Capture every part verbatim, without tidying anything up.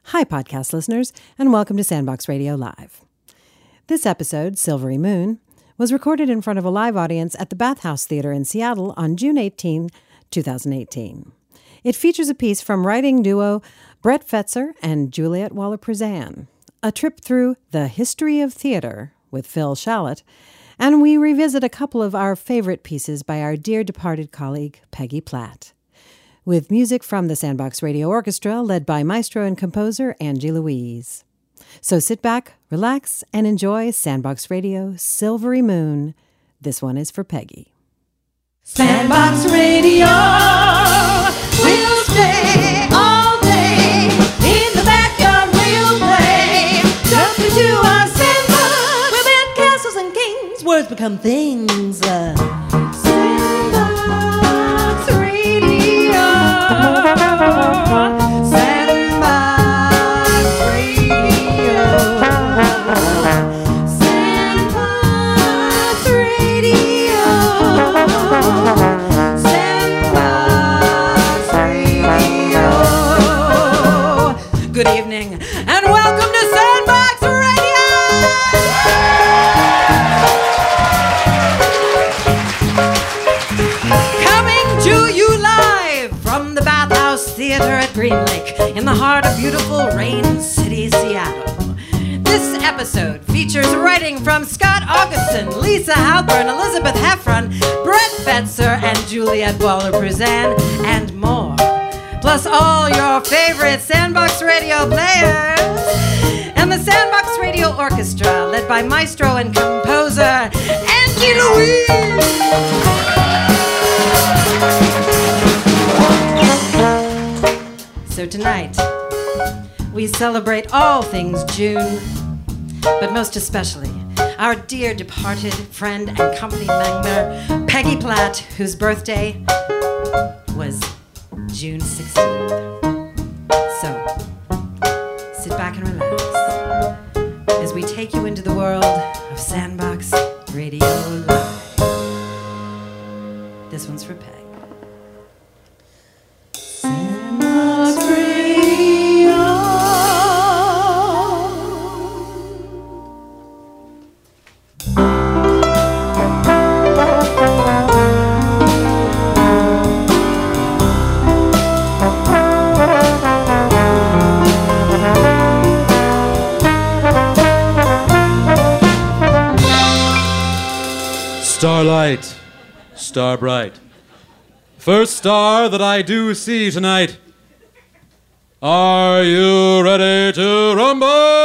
Hi, podcast listeners, and welcome to Sandbox Radio Live. This episode, Silvery Moon, was recorded in front of a live audience at the Bathhouse Theater in Seattle on June eighteenth, twenty eighteen. It features a piece from writing duo Brett Fetzer and Juliet Waller-Prezan, a trip through the history of theater with Phil Shallot, and we revisit a couple of our favorite pieces by our dear departed colleague, Peggy Platt, with music from the Sandbox Radio Orchestra led by maestro and composer Angie Louise. So sit back, relax, and enjoy Sandbox Radio Silvery Moon. This one is for Peggy. Sandbox Radio, we'll stay all day. In the backyard we'll play. Jump into our sandbox. We'll build castles and kings. Words become things. Uh, Sandbox Radio. Sandbox Radio. Sandbox Radio. Sandbox Radio. Good evening, and welcome to Sandbox Radio! Coming to you live from the Bathhouse Theater at Green Lake in the heart of beautiful Rain City, Seattle. This episode features writing from Scott Augustin, Lisa Halpern, Elizabeth Heffron, Brett Fetzer, and Juliet Waller-Prezan, and more. Plus all your favorite Sandbox Radio players. And the Sandbox Radio Orchestra, led by maestro and composer Angie Louise. So tonight, we celebrate all things June, but most especially our dear departed friend and company member, Peggy Platt, whose birthday was June sixteenth. So, sit back and relax as we take you into the world of Sandbox Radio Live. This one's for Peg. Sandbox Radio. Starlight, star bright, first star that I do see tonight. Are you ready to rumble?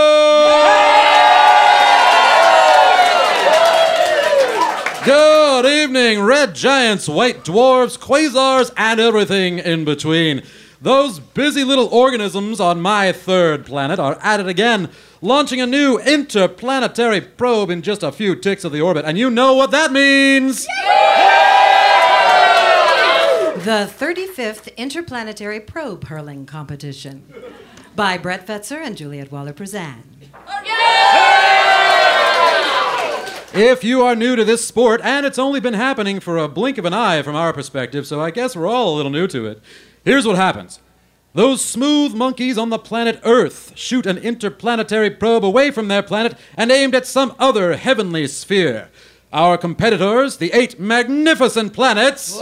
Good evening, red giants, white dwarfs, quasars, and everything in between. Those busy little organisms on my third planet are at it again, launching a new interplanetary probe in just a few ticks of the orbit. And you know what that means! The thirty-fifth Interplanetary Probe Hurling Competition by Brett Fetzer and Juliet Waller-Prezan. If you are new to this sport, and it's only been happening for a blink of an eye from our perspective, so I guess we're all a little new to it, here's what happens. Those smooth monkeys on the planet Earth shoot an interplanetary probe away from their planet and aimed at some other heavenly sphere. Our competitors, the eight magnificent planets,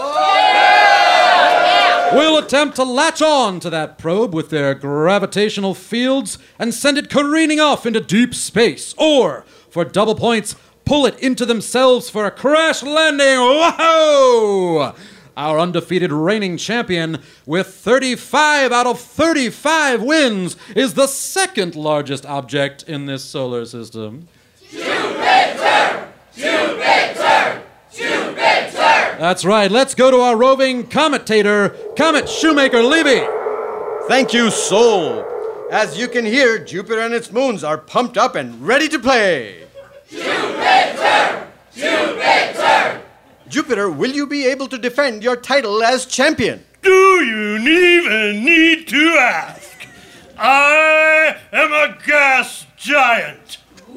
will attempt to latch on to that probe with their gravitational fields and send it careening off into deep space. Or, for double points, pull it into themselves for a crash landing. Whoa! Our undefeated reigning champion, with thirty-five out of thirty-five wins, is the second largest object in this solar system. Jupiter! Jupiter! Jupiter! That's right. Let's go to our roving commentator, Comet Shoemaker Levy. Thank you, Soul. As you can hear, Jupiter and its moons are pumped up and ready to play. Jupiter! Jupiter! Jupiter, will you be able to defend your title as champion? Do you even need to ask? I am a gas giant.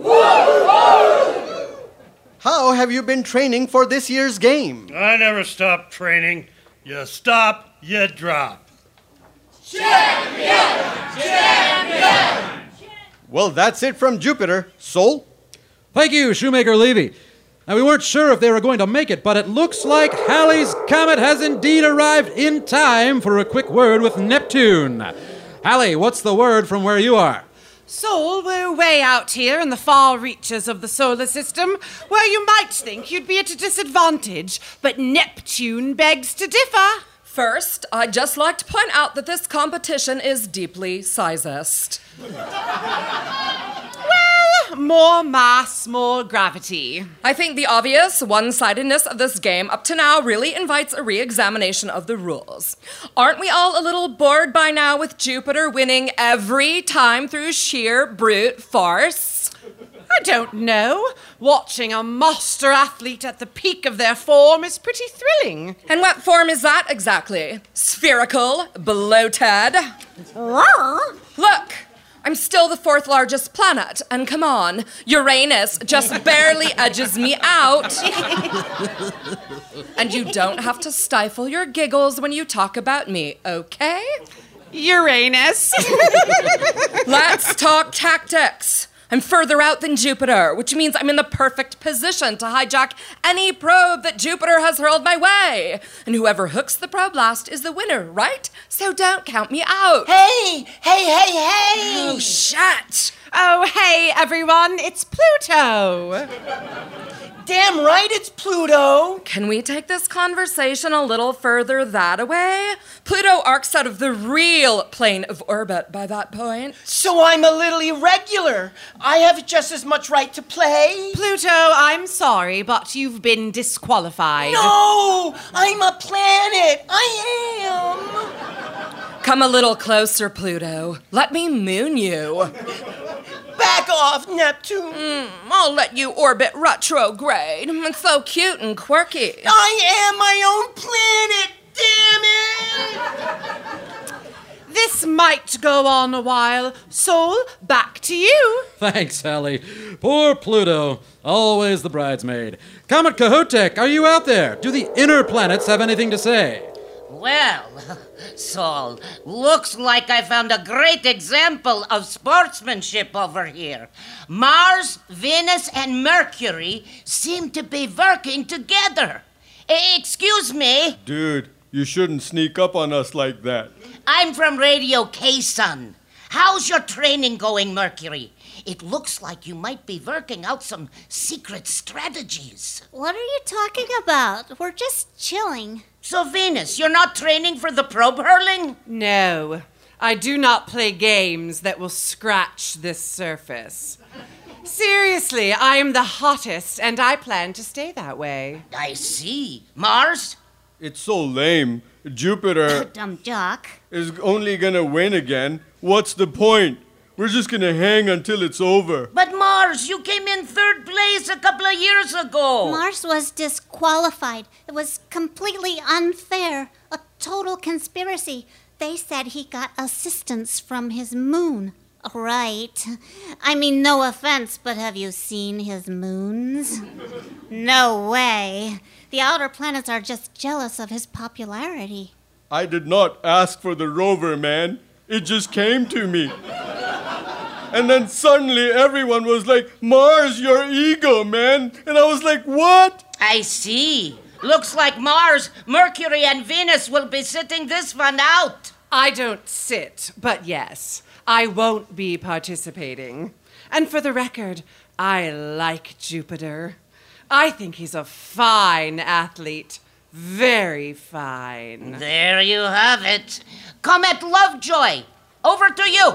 How have you been training for this year's game? I never stop training. You stop, you drop. Champion! Champion! Well, that's it from Jupiter. Sol? Thank you, Shoemaker Levy. Now, we weren't sure if they were going to make it, but it looks like Halley's Comet has indeed arrived in time for a quick word with Neptune. Halley, what's the word from where you are? Sol, we're way out here in the far reaches of the solar system, where you might think you'd be at a disadvantage, but Neptune begs to differ. First, I'd just like to point out that this competition is deeply sizist. Well, more mass, more gravity. I think the obvious one-sidedness of this game up to now really invites a re-examination of the rules. Aren't we all a little bored by now with Jupiter winning every time through sheer brute force? I don't know. Watching a master athlete at the peak of their form is pretty thrilling. And what form is that exactly? Spherical? Bloated? Look! I'm still the fourth largest planet, and come on, Uranus just barely edges me out. And you don't have to stifle your giggles when you talk about me, okay? Uranus. Let's talk tactics. I'm further out than Jupiter, which means I'm in the perfect position to hijack any probe that Jupiter has hurled my way. And whoever hooks the probe last is the winner, right? So don't count me out. Hey, hey, hey, hey! Oh, shit! Oh, hey, everyone, it's Pluto. Damn right it's Pluto. Can we take this conversation a little further that way? Pluto arcs out of the real plane of orbit by that point. So I'm a little irregular. I have just as much right to play. Pluto, I'm sorry, but you've been disqualified. No, I'm a planet. I am. Come a little closer, Pluto. Let me moon you. Back off, Neptune. Mm, I'll let you orbit retrograde. It's so cute and quirky. I am my own planet, damn it! This might go on a while. Sol, back to you. Thanks, Halley. Poor Pluto, always the bridesmaid. Comet Kohoutek, are you out there? Do the inner planets have anything to say? Well, Sol, looks like I found a great example of sportsmanship over here. Mars, Venus, and Mercury seem to be working together. Eh, excuse me. Dude, you shouldn't sneak up on us like that. I'm from Radio K-Sun. How's your training going, Mercury? It looks like you might be working out some secret strategies. What are you talking about? We're just chilling. So, Venus, you're not training for the probe hurling? No, I do not play games that will scratch this surface. Seriously, I am the hottest, and I plan to stay that way. I see. Mars? It's so lame. Jupiter Dumb jock. is only gonna win again. What's the point? We're just gonna hang until it's over. But Mars, you came in third place a couple of years ago. Mars was disqualified. It was completely unfair. A total conspiracy. They said he got assistance from his moon. Right. I mean, no offense, but have you seen his moons? No way. The outer planets are just jealous of his popularity. I did not ask for the rover, man. It just came to me. And then suddenly everyone was like, Mars, your ego, man. And I was like, what? I see. Looks like Mars, Mercury, and Venus will be sitting this one out. I don't sit, but yes, I won't be participating. And for the record, I like Jupiter. I think he's a fine athlete. Very fine. There you have it. Comet Lovejoy, over to you.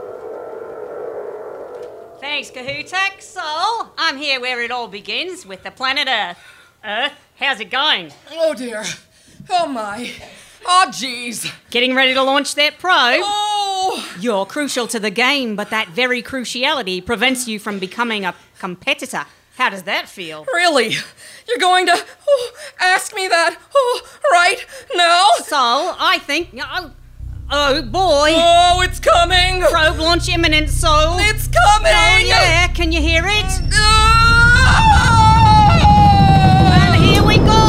Thanks, Kohoutek. So, I'm here where it all begins, with the planet Earth. Earth, how's it going? Oh, dear. Oh, my. Oh, jeez. Getting ready to launch that probe? Oh! You're crucial to the game, but that very cruciality prevents you from becoming a competitor. How does that feel? Really? You're going to oh, ask me that oh, right now? So, I think... Oh, oh, boy. Oh, it's coming. Probe launch imminent, so... It's coming. Oh, yeah. Can you hear it? Oh! And here we go.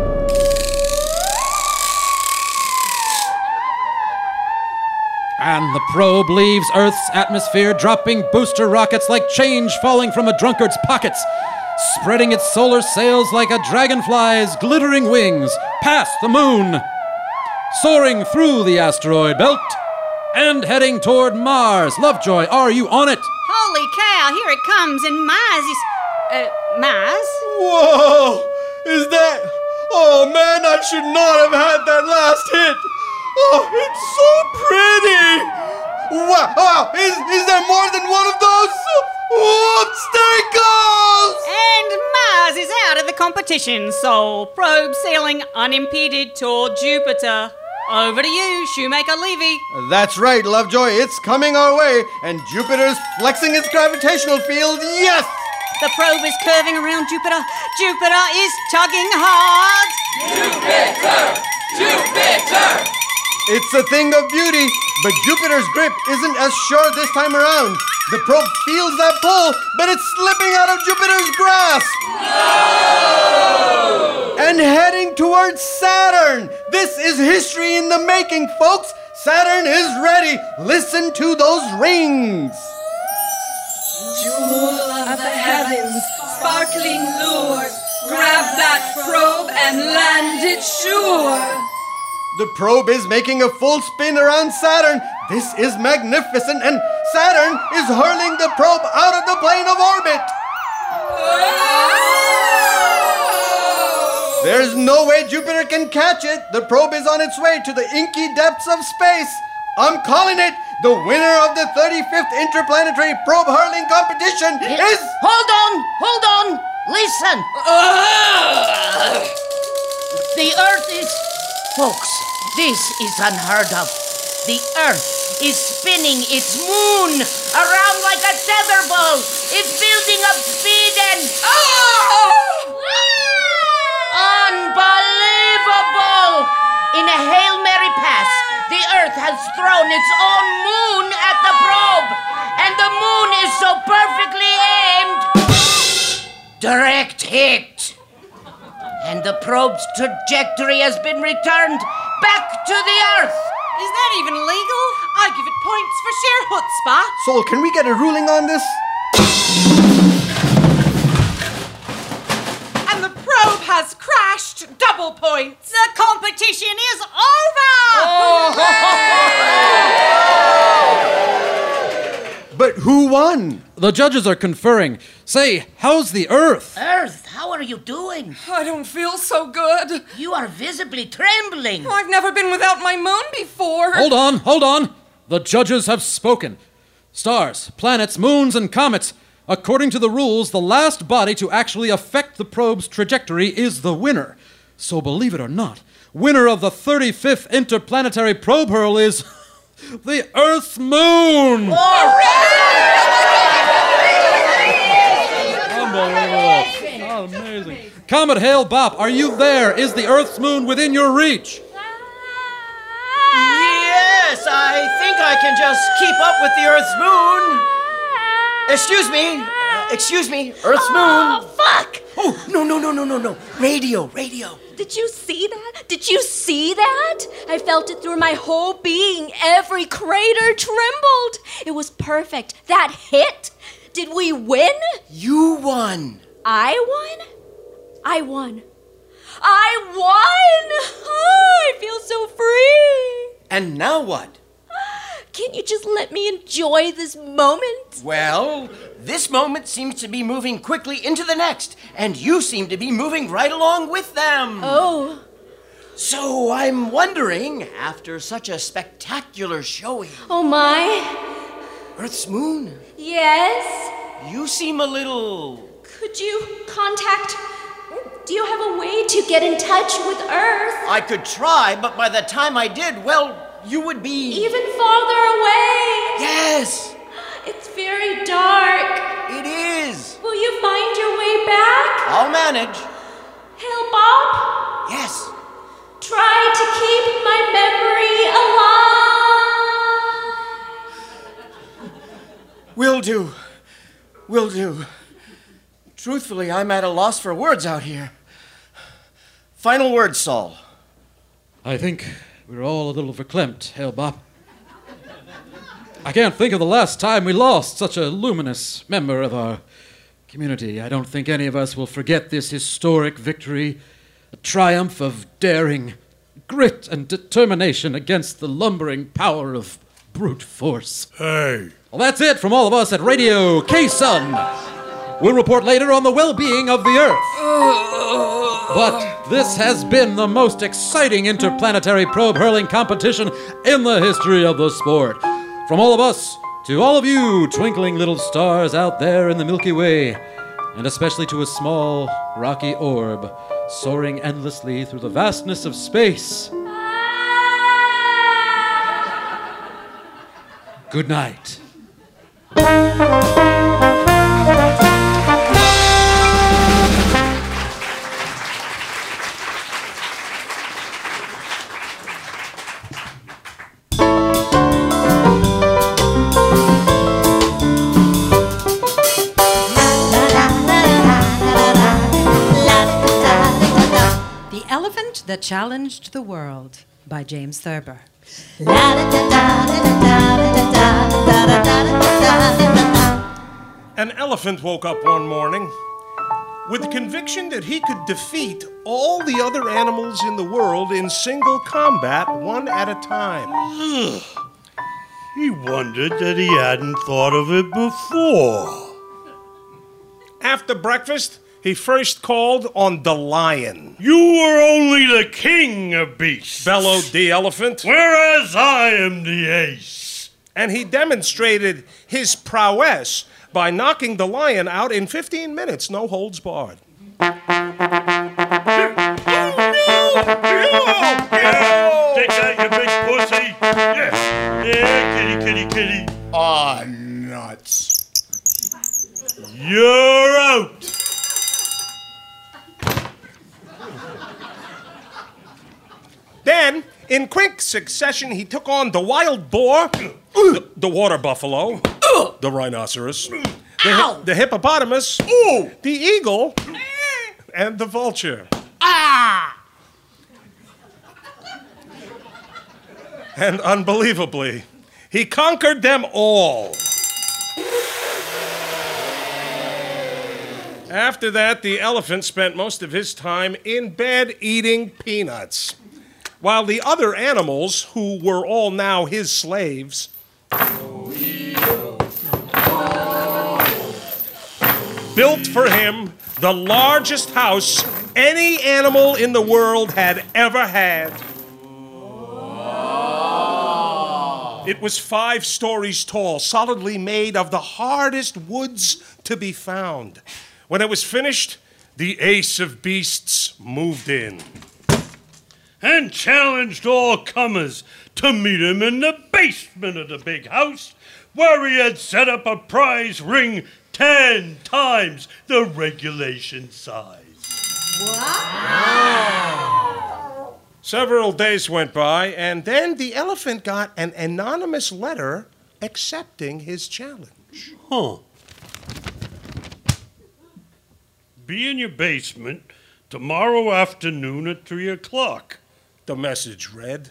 And the probe leaves Earth's atmosphere, dropping booster rockets like change falling from a drunkard's pockets, spreading its solar sails like a dragonfly's glittering wings past the moon, soaring through the asteroid belt, and heading toward Mars. Lovejoy, are you on it? Holy cow, here it comes, and Mars is... Uh, Mars? Whoa! Is that... Oh, man, I should not have had that last hit. Oh, it's so pretty. Wow! Oh, is, is there more than one of those? Whoops, there it goes! And Mars is out of the competition, so probe sailing unimpeded toward Jupiter. Over to you, Shoemaker Levy. That's right, Lovejoy. It's coming our way, and Jupiter's flexing its gravitational field. Yes! The probe is curving around Jupiter. Jupiter is tugging hard. Jupiter! Jupiter! It's a thing of beauty, but Jupiter's grip isn't as sure this time around. The probe feels that pull, but it's slipping out of Jupiter's grasp. No! And heading towards Saturn. This is history in the making, folks. Saturn is ready. Listen to those rings. Jewel of the heavens, sparkling lure, grab that probe and land it sure. The probe is making a full spin around Saturn. This is magnificent, and Saturn is hurling the probe out of the plane of orbit. There's no way Jupiter can catch it. The probe is on its way to the inky depths of space. I'm calling it. The winner of the thirty-fifth Interplanetary Probe Hurling Competition is... Hold on! Hold on! Listen! The Earth is... Folks, this is unheard of. The Earth is spinning its moon around like a tetherball. It's building up speed and... Oh! Unbelievable! In a Hail Mary pass, the Earth has thrown its own moon at the probe, and the moon is so perfectly aimed. Direct hit. And the probe's trajectory has been returned back to the Earth. Is that even legal? I give it points for sheer chutzpah. Sol, can we get a ruling on this? And the probe has crashed. Double points. The competition is over! But who won? The judges are conferring. Say, how's the Earth? Earth, how are you doing? I don't feel so good. You are visibly trembling. I've never been without my moon before. Hold on, hold on. The judges have spoken. Stars, planets, moons, and comets. According to the rules, the last body to actually affect the probe's trajectory is the winner. So believe it or not, winner of the thirty-fifth Interplanetary Probe Hurl is the Earth's moon! Unbelievable. Amazing. Comet Hale Bop, are you there? Is the Earth's moon within your reach? Yes, I think I can just keep up with the Earth's moon. Excuse me. Uh, excuse me. Earth's moon. Oh, fuck! Oh, no, no, no, no, no, no. Radio, radio. Did you see that? Did you see that? I felt it through my whole being. Every crater trembled. It was perfect. That hit. Did we win? You won. I won? I won. I won! Oh, I feel so free. And now what? Can't you just let me enjoy this moment? Well, this moment seems to be moving quickly into the next, and you seem to be moving right along with them. Oh. So I'm wondering, after such a spectacular showing... Oh, my. Earth's moon. Yes? You seem a little... Could you contact... Do you have a way to get in touch with Earth? I could try, but by the time I did, well... You would be... Even farther away. Yes. It's very dark. It is. Will you find your way back? I'll manage. Hale Bop? Yes. Try to keep my memory alive. Will do. Will do. Truthfully, I'm at a loss for words out here. Final words, Saul. I think we're all a little verklempt, Hale Bop. I can't think of the last time we lost such a luminous member of our community. I don't think any of us will forget this historic victory, a triumph of daring, grit, and determination against the lumbering power of brute force. Hey. Well, that's it from all of us at Radio K-Sun. We'll report later on the well-being of the Earth. But this has been the most exciting interplanetary probe hurling competition in the history of the sport. From all of us to all of you twinkling little stars out there in the Milky Way, and especially to a small, rocky orb soaring endlessly through the vastness of space. Good night. That Challenged the World by James Thurber. An elephant woke up one morning with the conviction that he could defeat all the other animals in the world in single combat, one at a time. He wondered that he hadn't thought of it before. After breakfast, he first called on the lion. You were only the king of beasts, bellowed the elephant, whereas I am the ace. And he demonstrated his prowess by knocking the lion out in fifteen minutes, no holds barred. Take that, you big pussy. Yeah, yeah, kitty, kitty, kitty. Aw, nuts. You're out. Then, in quick succession, he took on the wild boar, the, the water buffalo, the rhinoceros, the, the hippopotamus, the eagle, and the vulture. Ah! And unbelievably, he conquered them all. After that, the elephant spent most of his time in bed eating peanuts, while the other animals, who were all now his slaves, built for him the largest house any animal in the world had ever had. It was five stories tall, solidly made of the hardest woods to be found. When it was finished, the ace of beasts moved in and challenged all comers to meet him in the basement of the big house, where he had set up a prize ring ten times the regulation size. Wow! Several days went by, and then the elephant got an anonymous letter accepting his challenge. Huh. Be in your basement tomorrow afternoon at three o'clock. The message read.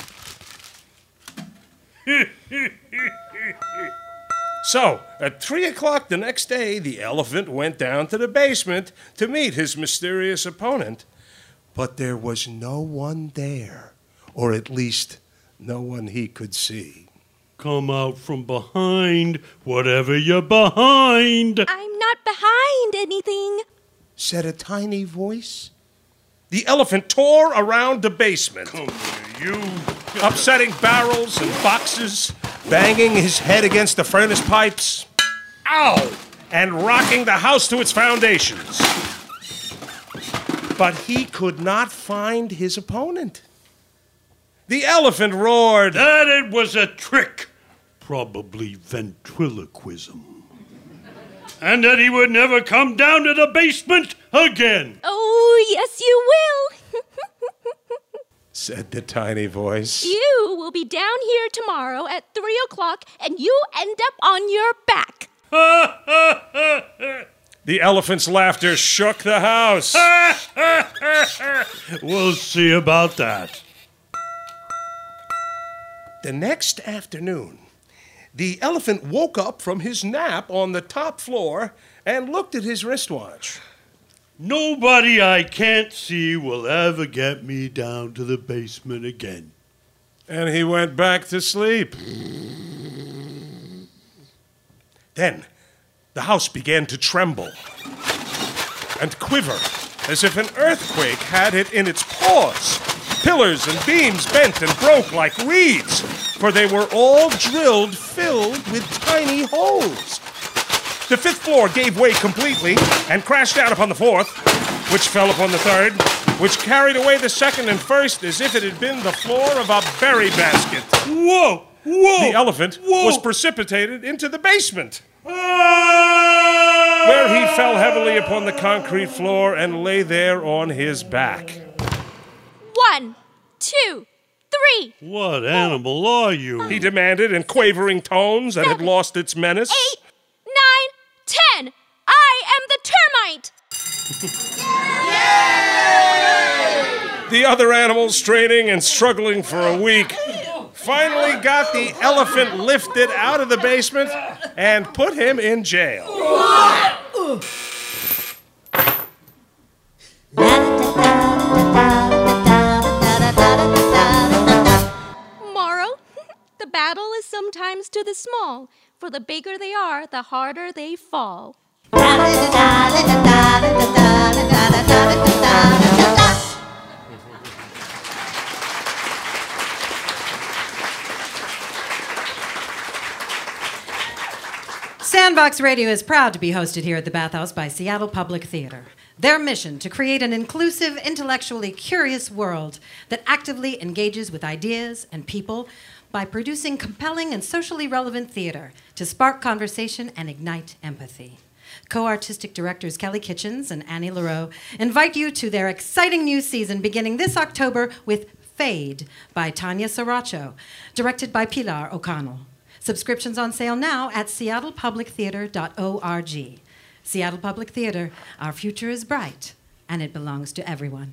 So, at three o'clock the next day, the elephant went down to the basement to meet his mysterious opponent. But there was no one there, or at least no one he could see. Come out from behind, whatever you're behind. I'm not behind anything, said a tiny voice. The elephant tore around the basement. Come here, you. Upsetting barrels and boxes, banging his head against the furnace pipes. Ow! And rocking the house to its foundations. But he could not find his opponent. The elephant roared that it was a trick, probably ventriloquism. And that he would never come down to the basement again. Oh, yes, you will, said the tiny voice. You will be down here tomorrow at three o'clock, and you end up on your back. The elephant's laughter shook the house. We'll see about that. The next afternoon, the elephant woke up from his nap on the top floor and looked at his wristwatch. Nobody I can't see will ever get me down to the basement again. And he went back to sleep. Then the house began to tremble and quiver as if an earthquake had it in its paws. Pillars and beams bent and broke like reeds, for they were all drilled filled with tiny holes. The fifth floor gave way completely and crashed down upon the fourth, which fell upon the third, which carried away the second and first as if it had been the floor of a berry basket. Whoa! Whoa! The elephant Whoa. was precipitated into the basement, where he fell heavily upon the concrete floor and lay there on his back. One, two, three. What animal are you? He demanded in quavering tones that had lost its menace. Eight, nine, ten. I am the termite. The other animals, straining and struggling for a week, finally got the elephant lifted out of the basement and put him in jail. Moral, the battle is sometimes to the small, for the bigger they are, the harder they fall. Sandbox Radio is proud to be hosted here at the Bathhouse by Seattle Public Theater. Their mission to create an inclusive, intellectually curious world that actively engages with ideas and people by producing compelling and socially relevant theater to spark conversation and ignite empathy. Co-artistic directors Kelly Kitchens and Annie Leroux invite you to their exciting new season beginning this October with Fade by Tanya Saracho, directed by Pilar O'Connell. Subscriptions on sale now at seattle public theater dot org. Seattle Public Theater, our future is bright, and it belongs to everyone.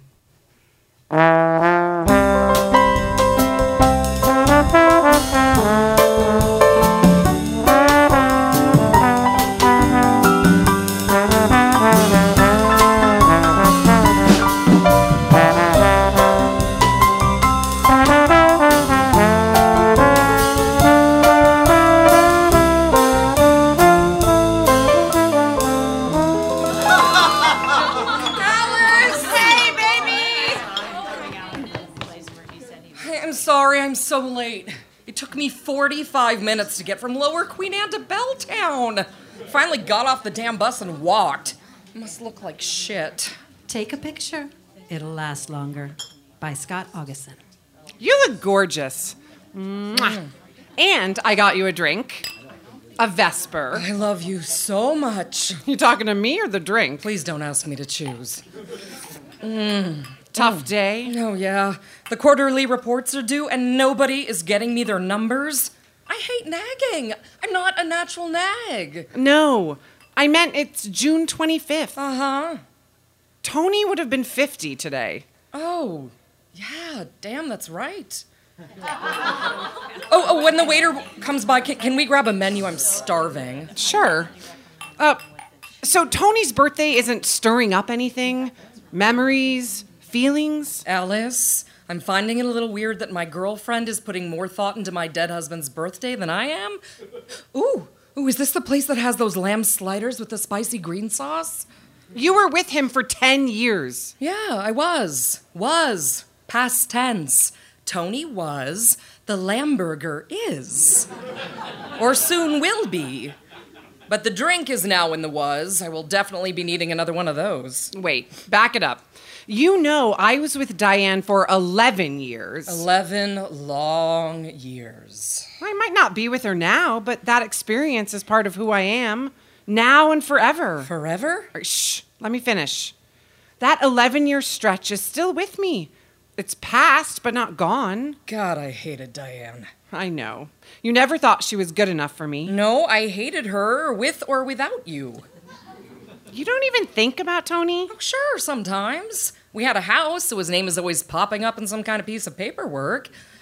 I'm so late. It took me forty-five minutes to get from Lower Queen Anne to Belltown. Finally got off the damn bus and walked. It must look like shit. Take a picture. It'll last longer. By Scott Augustin. You look gorgeous. Mwah. And I got you a drink. A Vesper. I love you so much. You talking to me or the drink? Please don't ask me to choose. Mm. Tough day? Oh, yeah. The quarterly reports are due, and nobody is getting me their numbers. I hate nagging. I'm not a natural nag. No, I meant it's June twenty-fifth. Uh-huh. Tony would have been fifty today. Oh, yeah, damn, that's right. oh, oh, when the waiter comes by, can, can we grab a menu? I'm starving. Sure. Uh, so Tony's birthday isn't stirring up anything? Memories? Feelings? Alice, I'm finding it a little weird that my girlfriend is putting more thought into my dead husband's birthday than I am. Ooh, ooh, is this the place that has those lamb sliders with the spicy green sauce? You were with him for ten years. Yeah, I was. Was. Past tense. Tony was. The Lamburger is. Or soon will be. But the drink is now in the was. I will definitely be needing another one of those. Wait, back it up. You know I was with Diane for eleven years. Eleven long years. I might not be with her now, but that experience is part of who I am. Now and forever. Forever? Right, shh, let me finish. That eleven-year stretch is still with me. It's past, but not gone. God, I hated Diane. I know. You never thought she was good enough for me. No, I hated her, with or without you. You don't even think about Tony? Oh, sure, sometimes. We had a house, so his name is always popping up in some kind of piece of paperwork.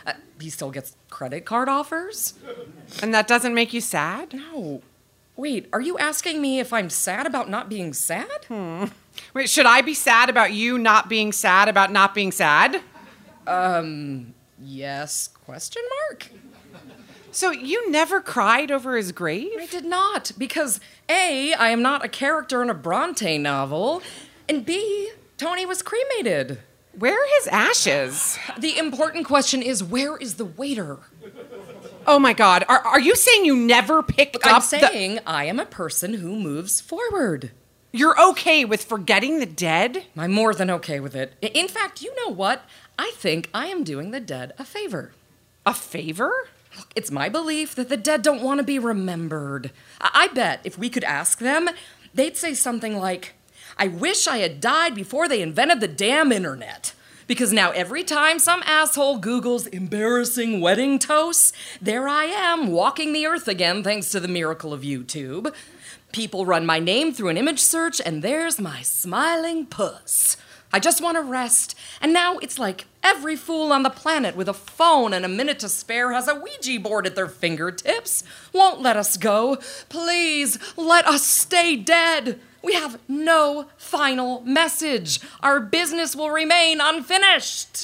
Uh, he still gets credit card offers. And that doesn't make you sad? No. Wait, are you asking me if I'm sad about not being sad? Hmm. Wait, should I be sad about you not being sad about not being sad? Um, yes, question mark? So you never cried over his grave? I did not, because A, I am not a character in a Bronte novel, and B, Tony was cremated. Where are his ashes? The important question is, where is the waiter? Oh my God, are, are you saying you never picked Look, up I'm saying the... I am a person who moves forward. You're okay with forgetting the dead? I'm more than okay with it. In fact, you know what? I think I am doing the dead a favor. A favor? Look, it's my belief that the dead don't want to be remembered. I-, I bet if we could ask them, they'd say something like, I wish I had died before they invented the damn internet. Because now every time some asshole Googles embarrassing wedding toasts, there I am walking the earth again thanks to the miracle of YouTube. People run my name through an image search and there's my smiling puss. I just want to rest. And now it's like every fool on the planet with a phone and a minute to spare has a Ouija board at their fingertips. Won't let us go. Please let us stay dead. We have no final message. Our business will remain unfinished.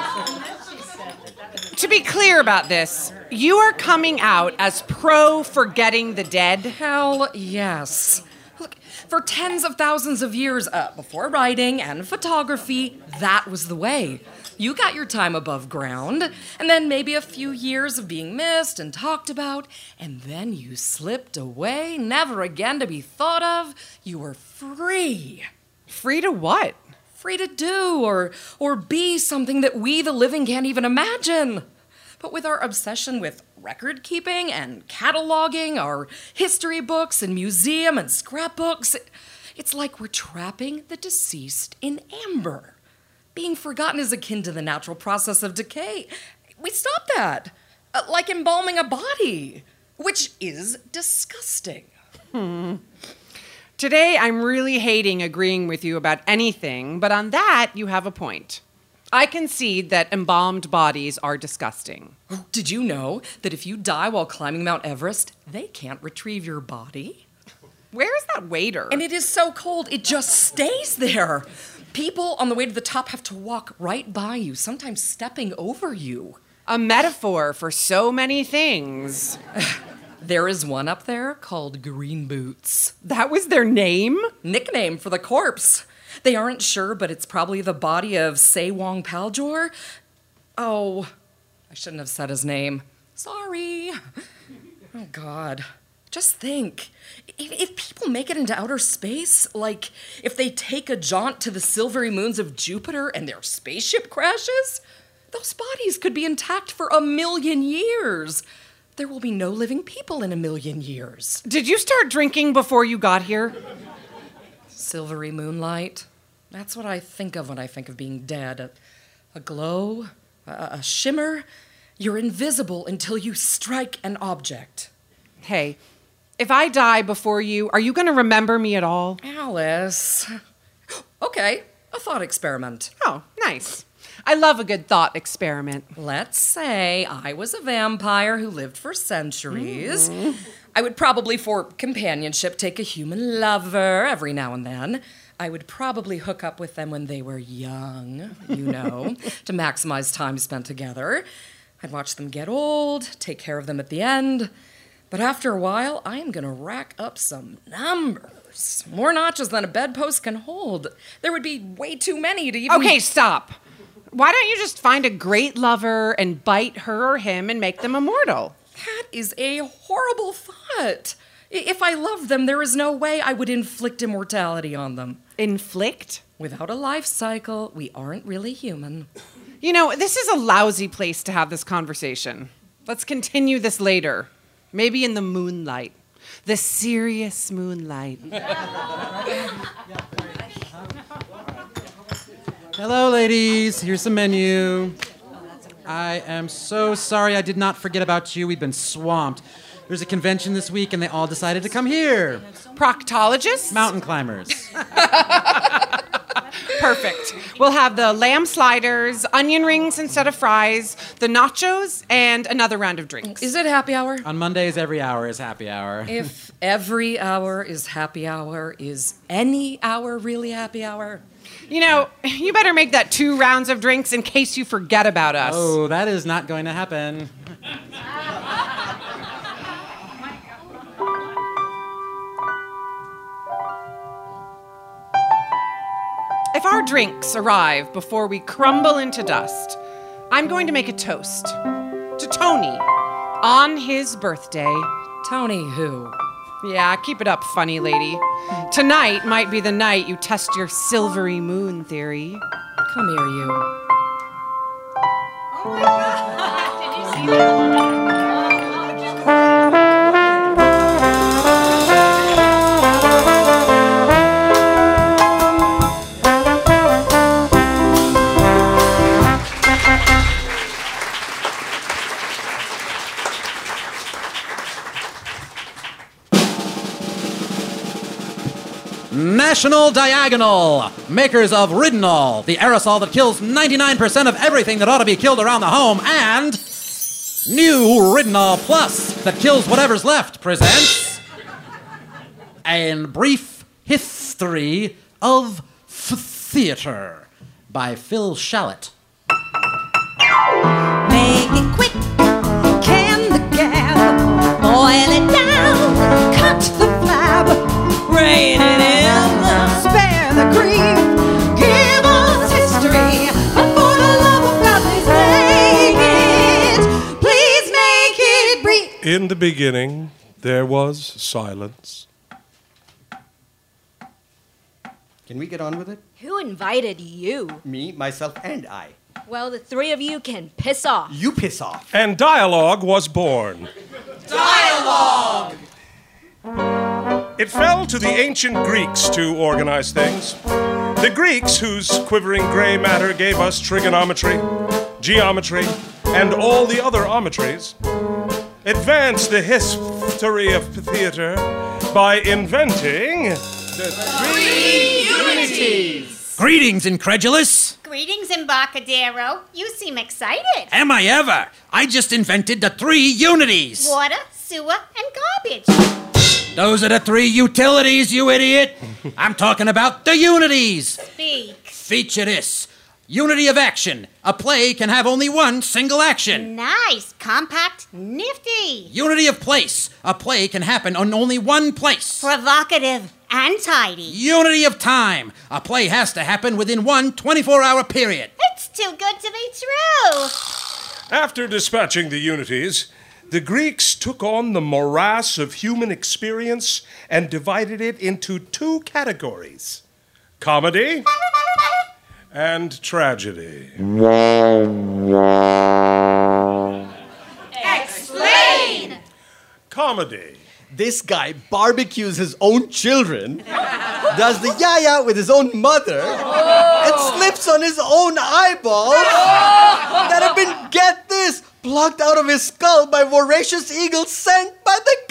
To be clear about this, you are coming out as pro forgetting the dead? Hell yes. Look, for tens of thousands of years, uh, before writing and photography, that was the way. You got your time above ground, and then maybe a few years of being missed and talked about, and then you slipped away, never again to be thought of. You were free. Free to what? Free to do or or be something that we, the living, can't even imagine. But with our obsession with record keeping and cataloging, our history books and museum and scrapbooks, it's like we're trapping the deceased in amber. Being forgotten is akin to the natural process of decay. We stop that, uh, like embalming a body, which is disgusting. Hmm. Today, I'm really hating agreeing with you about anything, but on that, you have a point. I concede that embalmed bodies are disgusting. Oh, did you know that if you die while climbing Mount Everest, they can't retrieve your body? Where is that waiter? And it is so cold, it just stays there. People on the way to the top have to walk right by you, sometimes stepping over you. A metaphor for so many things. There is one up there called Green Boots. That was their name? Nickname for the corpse. They aren't sure, but it's probably the body of Sewong Paljor. Oh, I shouldn't have said his name. Sorry. Oh, God. Just think, if, if people make it into outer space, like if they take a jaunt to the silvery moons of Jupiter and their spaceship crashes, those bodies could be intact for a million years. There will be no living people in a million years. Did you start drinking before you got here? Silvery moonlight. That's what I think of when I think of being dead. A, a glow, a, a shimmer. You're invisible until you strike an object. Hey, if I die before you, are you going to remember me at all? Alice. Okay, a thought experiment. Oh, nice. I love a good thought experiment. Let's say I was a vampire who lived for centuries. Mm. I would probably, for companionship, take a human lover every now and then. I would probably hook up with them when they were young, you know, to maximize time spent together. I'd watch them get old, take care of them at the end. But after a while, I am going to rack up some numbers. More notches than a bedpost can hold. There would be way too many to even... Okay, stop. Why don't you just find a great lover and bite her or him and make them immortal? That is a horrible thought. If I loved them, there is no way I would inflict immortality on them. Inflict? Without a life cycle, we aren't really human. You know, this is a lousy place to have this conversation. Let's continue this later. Maybe in the moonlight. The serious moonlight. Hello, ladies. Here's some menu. I am so sorry I did not forget about you. We've been swamped. There's a convention this week, and they all decided to come here. Proctologists? Mountain climbers. Perfect. We'll have the lamb sliders, onion rings instead of fries, the nachos, and another round of drinks. Is it happy hour? On Mondays, every hour is happy hour. If every hour is happy hour, is any hour really happy hour? You know, you better make that two rounds of drinks in case you forget about us. Oh, that is not going to happen. If our drinks arrive before we crumble into dust, I'm going to make a toast to Tony on his birthday. Tony who? Yeah, keep it up, funny lady. Tonight might be the night you test your silvery moon theory. Come here, you. Oh my God! Did you see that? National Diagonal, makers of Ridinol, the aerosol that kills ninety-nine percent of everything that ought to be killed around the home, and new Ridinol Plus that kills whatever's left, presents A Brief History of F- Theater by Phil Shallot. Make it quick, can the gab, boil it down, cut the flab, rain it in, spare the grief, give us history, but for the love of God, please make it, please make it brief. In the beginning, there was silence. Can we get on with it? Who invited you? Me, myself, and I. Well, the three of you can piss off. You piss off. And dialogue was born. Dialogue! It fell to the ancient Greeks to organize things. The Greeks, whose quivering gray matter gave us trigonometry, geometry, and all the other ometries, advanced the history of theater by inventing the Three unities. Greetings, incredulous. Greetings, Embarcadero. You seem excited. Am I ever? I just invented the three unities. Water, sewer, and garbage. Those are the three utilities, you idiot. I'm talking about the unities. Speak. Feature this. Unity of action. A play can have only one single action. Nice. Compact. Nifty. Unity of place. A play can happen on only one place. Provocative and tidy. Unity of time. A play has to happen within one twenty-four hour period. It's too good to be true. After dispatching the unities, the Greeks took on the morass of human experience and divided it into two categories: comedy and tragedy. Explain. Comedy. This guy barbecues his own children, does the yaya with his own mother, and slips on his own eyeballs that have been, get this, plucked out of his skull by voracious eagles sent by the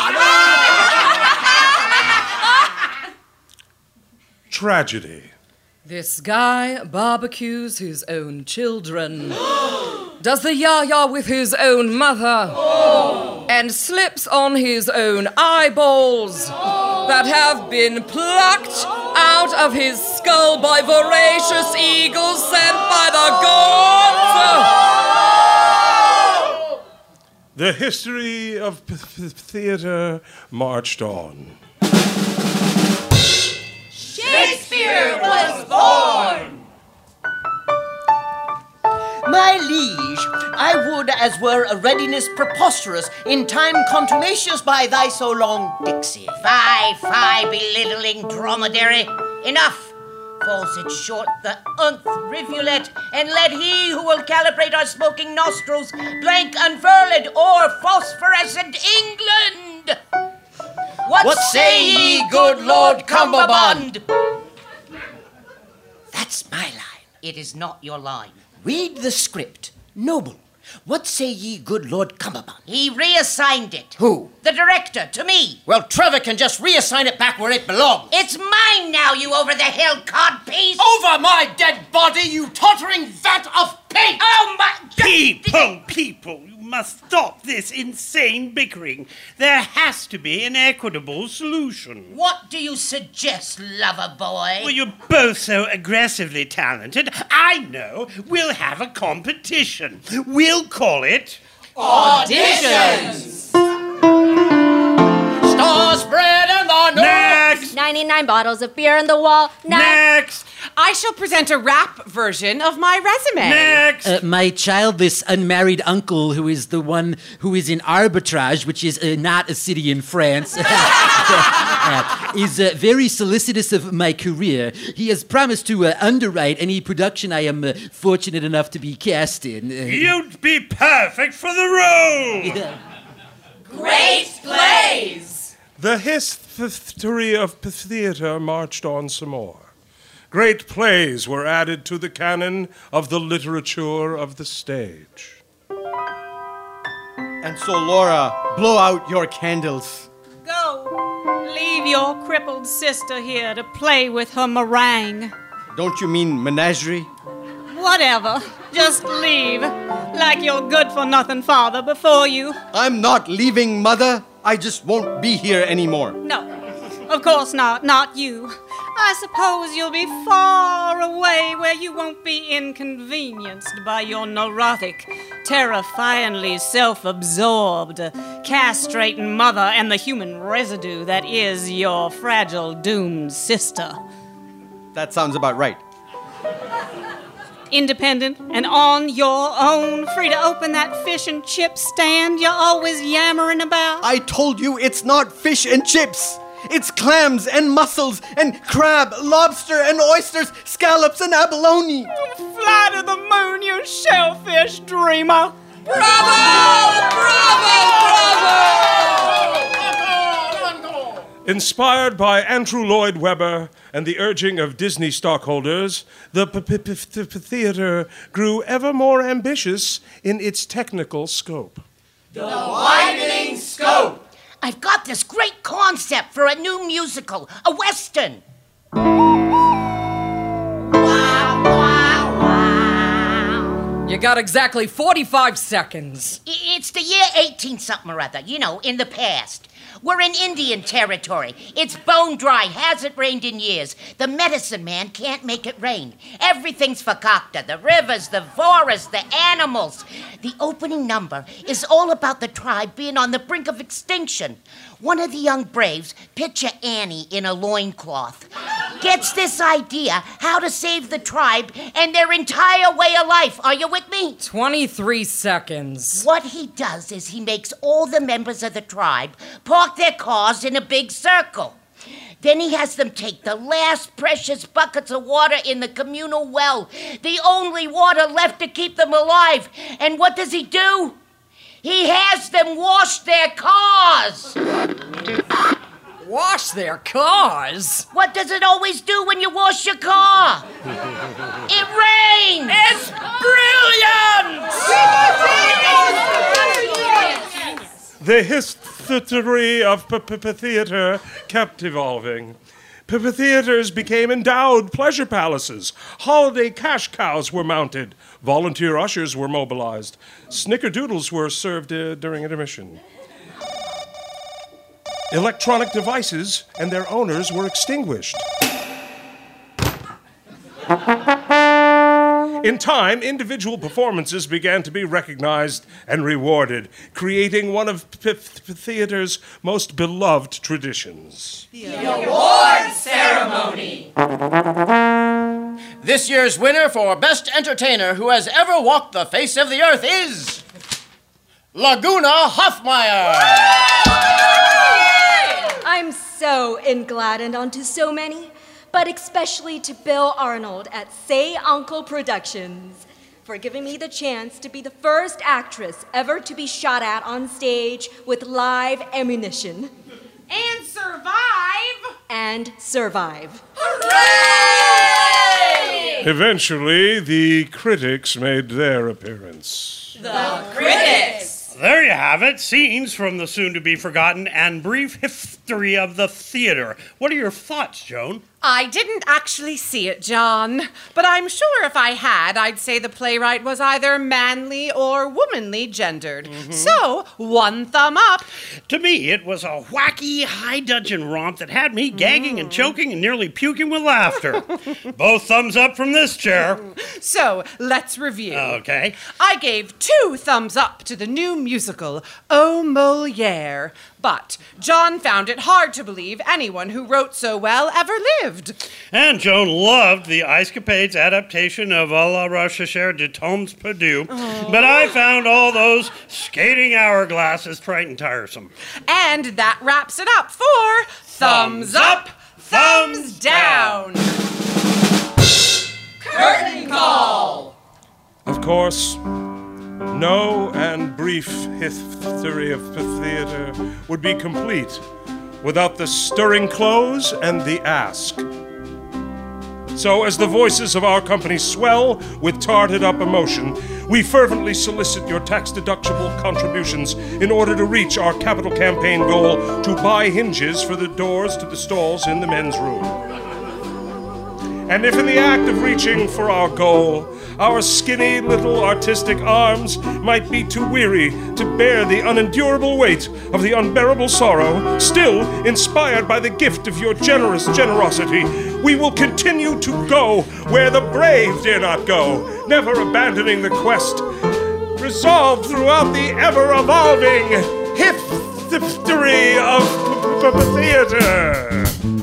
god. Tragedy. This guy barbecues his own children, does the yaya with his own mother, oh. and slips on his own eyeballs oh. that have been plucked out of his skull by voracious eagles sent by the gods. The history of p- p- theater marched on. Shakespeare was born! My liege, I would as were a readiness preposterous in time contumacious by thy so long Dixie. Fie, fie, belittling dromedary. Enough. Falls it short the nth rivulet, and let he who will calibrate our smoking nostrils blank unfurled or phosphorescent England. What, What say ye, good Lord Cumberbund? That's my line. It is not your line. Read the script. Noble, What say ye, good Lord Cumberbund? He reassigned it. Who? The director, to me. Well, Trevor can just reassign it back where it belongs. It's mine now, you over-the-hill codpiece. Over my dead body, you tottering vat of paint! Oh, my... People, people, you must stop this insane bickering. There has to be an equitable solution. What do you suggest, lover boy? Well, you're both so aggressively talented. I know. We'll have a competition. We'll call it... Auditions! Stars spread in the north! Next! ninety-nine bottles of beer on the wall. Next! I shall present a rap version of my resume. Next! Uh, my childless, unmarried uncle, who is the one who is in Arbitrage, which is uh, not a city in France, uh, is uh, very solicitous of my career. He has promised to uh, underwrite any production I am uh, fortunate enough to be cast in. Uh, You'd be perfect for the role! Yeah. Great plays! The history of theater marched on some more. Great plays were added to the canon of the literature of the stage. And so, Laura, blow out your candles. Go. Leave your crippled sister here to play with her meringue. Don't you mean menagerie? Whatever. Just leave. Like your good-for-nothing father before you. I'm not leaving, Mother. I just won't be here anymore. No, of course not. Not you. I suppose you'll be far away where you won't be inconvenienced by your neurotic, terrifyingly self-absorbed, castrating mother and the human residue that is your fragile, doomed sister. That sounds about right. Independent and on your own, free to open that fish and chip stand you're always yammering about. I told you it's not fish and chips. It's clams and mussels and crab, lobster and oysters, scallops and abalone. Fly to the moon, you shellfish dreamer. Bravo! Bravo! Bravo! Inspired by Andrew Lloyd Webber and the urging of Disney stockholders, the p- p- p- theater grew ever more ambitious in its technical scope. The widening scope. I've got this great concept for a new musical, a western. You got exactly forty-five seconds. I- It's the year eighteen something or other, you know, in the past. We're in Indian territory. It's bone dry, hasn't rained in years. The medicine man can't make it rain. Everything's fakakta, the rivers, the forests, the animals. The opening number is all about the tribe being on the brink of extinction. One of the young braves, picture Annie in a loincloth, gets this idea how to save the tribe and their entire way of life. Are you with me? twenty-three seconds. What he does is he makes all the members of the tribe park their cars in a big circle. Then he has them take the last precious buckets of water in the communal well, the only water left to keep them alive. And what does he do? He has them wash their cars. Wash their cars? What does it always do when you wash your car? It rains. It's brilliant! The history of p- p- theater kept evolving. P- p- theaters became endowed pleasure palaces. Holiday cash cows were mounted. Volunteer ushers were mobilized. Snickerdoodles were served uh, during intermission. Electronic devices and their owners were extinguished. In time, individual performances began to be recognized and rewarded, creating one of p- p- theater's most beloved traditions. The award ceremony. This year's winner for Best Entertainer who has ever walked the face of the earth is Laguna Hoffmeyer. I'm so engladdened onto so many, but especially to Bill Arnold at Say Uncle Productions for giving me the chance to be the first actress ever to be shot at on stage with live ammunition. And survive! And survive. Hooray! Eventually, the critics made their appearance. The critics! There you have it. Scenes from the soon-to-be-forgotten and brief history of the theater. What are your thoughts, Joan? I didn't actually see it, John, but I'm sure if I had, I'd say the playwright was either manly or womanly gendered. Mm-hmm. So, one thumb up. To me, it was a wacky, high-dudgeon romp that had me gagging mm. and choking and nearly puking with laughter. Both thumbs up from this chair. So, let's review. Okay. I gave two thumbs up to the new musical, O Moliere. But John found it hard to believe anyone who wrote so well ever lived. And Joan loved the Ice Capades adaptation of A la Rochechère de Tomes Perdu. Oh. But I found all those skating hourglasses trite and tiresome. And that wraps it up for Thumbs Up, Thumbs Down. Curtain Call. Of course, no and brief history of the theater would be complete without the stirring close and the ask. So, as the voices of our company swell with tarted-up emotion, we fervently solicit your tax-deductible contributions in order to reach our capital campaign goal to buy hinges for the doors to the stalls in the men's room. And if in the act of reaching for our goal, our skinny little artistic arms might be too weary to bear the unendurable weight of the unbearable sorrow, still, inspired by the gift of your generous generosity, we will continue to go where the brave dare not go, never abandoning the quest, resolved throughout the ever-evolving history of theater.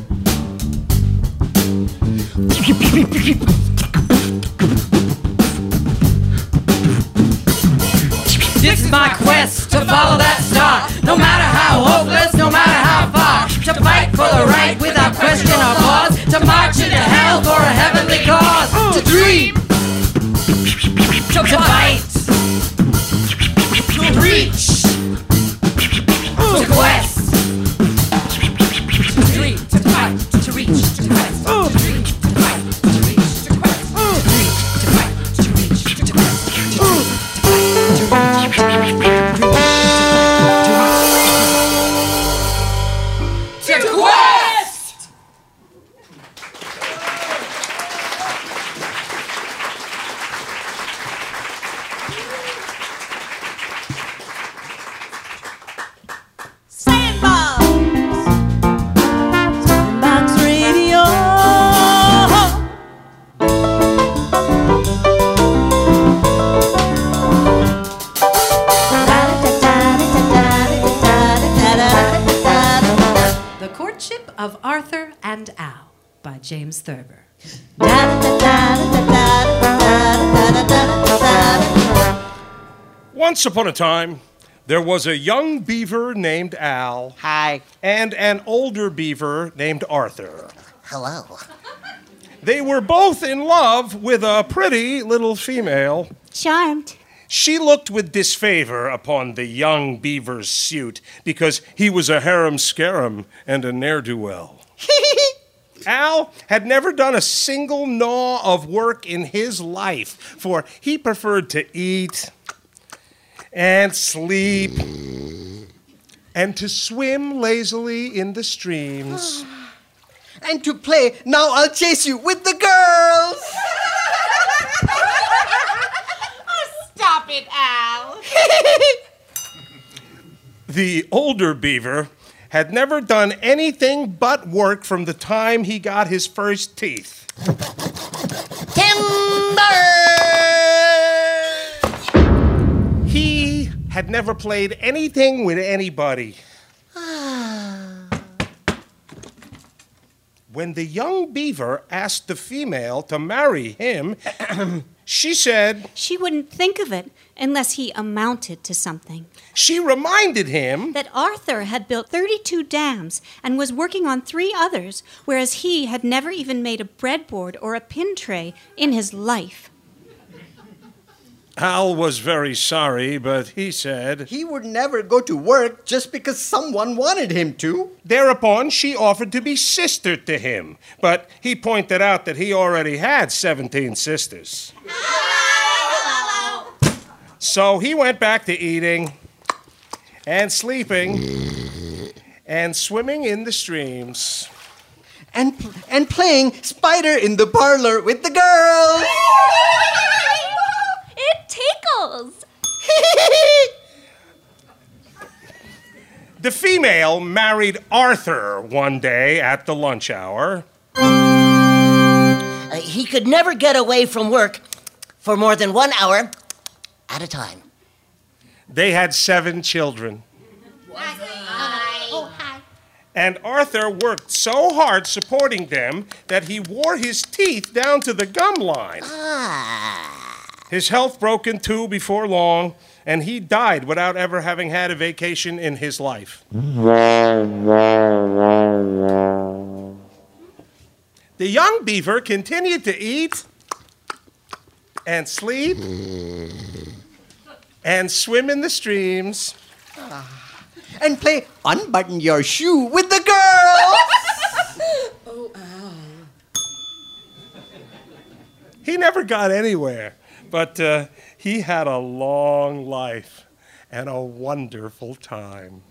This is my quest to follow that star, no matter how hopeless, no matter how far. To fight for the right without question or pause. To march into hell for a heavenly cause. To dream. To fight. To reach. To quest. To dream. To fight. To reach. To quest. To dream. To fight. To reach. To quest. To dream. To fight. To reach. To quest. To dream. To fight. To reach. Of Arthur and Al by James Thurber. Once upon a time, there was a young beaver named Al. Hi. And an older beaver named Arthur. Hello. They were both in love with a pretty little female. Charmed. She looked with disfavor upon the young beaver's suit because he was a harum-scarum and a ne'er-do-well. Al had never done a single gnaw of work in his life, for he preferred to eat and sleep and to swim lazily in the streams. And to play Now I'll Chase You with the girls! Stop it, Al. The older beaver had never done anything but work from the time he got his first teeth. Timber! He had never played anything with anybody. When the young beaver asked the female to marry him, she said she wouldn't think of it unless he amounted to something. She reminded him that Arthur had built thirty-two dams and was working on three others, whereas he had never even made a breadboard or a pin tray in his life. Al was very sorry, but he said he would never go to work just because someone wanted him to. Thereupon, she offered to be sister to him, but he pointed out that he already had seventeen sisters. So he went back to eating and sleeping and swimming in the streams. And, and playing spider in the parlor with the girls. It tickles. The female married Arthur one day at the lunch hour. Uh, he could never get away from work for more than one hour at a time. They had seven children. And Arthur worked so hard supporting them that he wore his teeth down to the gum line. Ah. His health broken too before long, and he died without ever having had a vacation in his life. The young beaver continued to eat and sleep and swim in the streams. And play unbutton your shoe with the girls. Oh, ow. He never got anywhere, but uh, he had a long life and a wonderful time.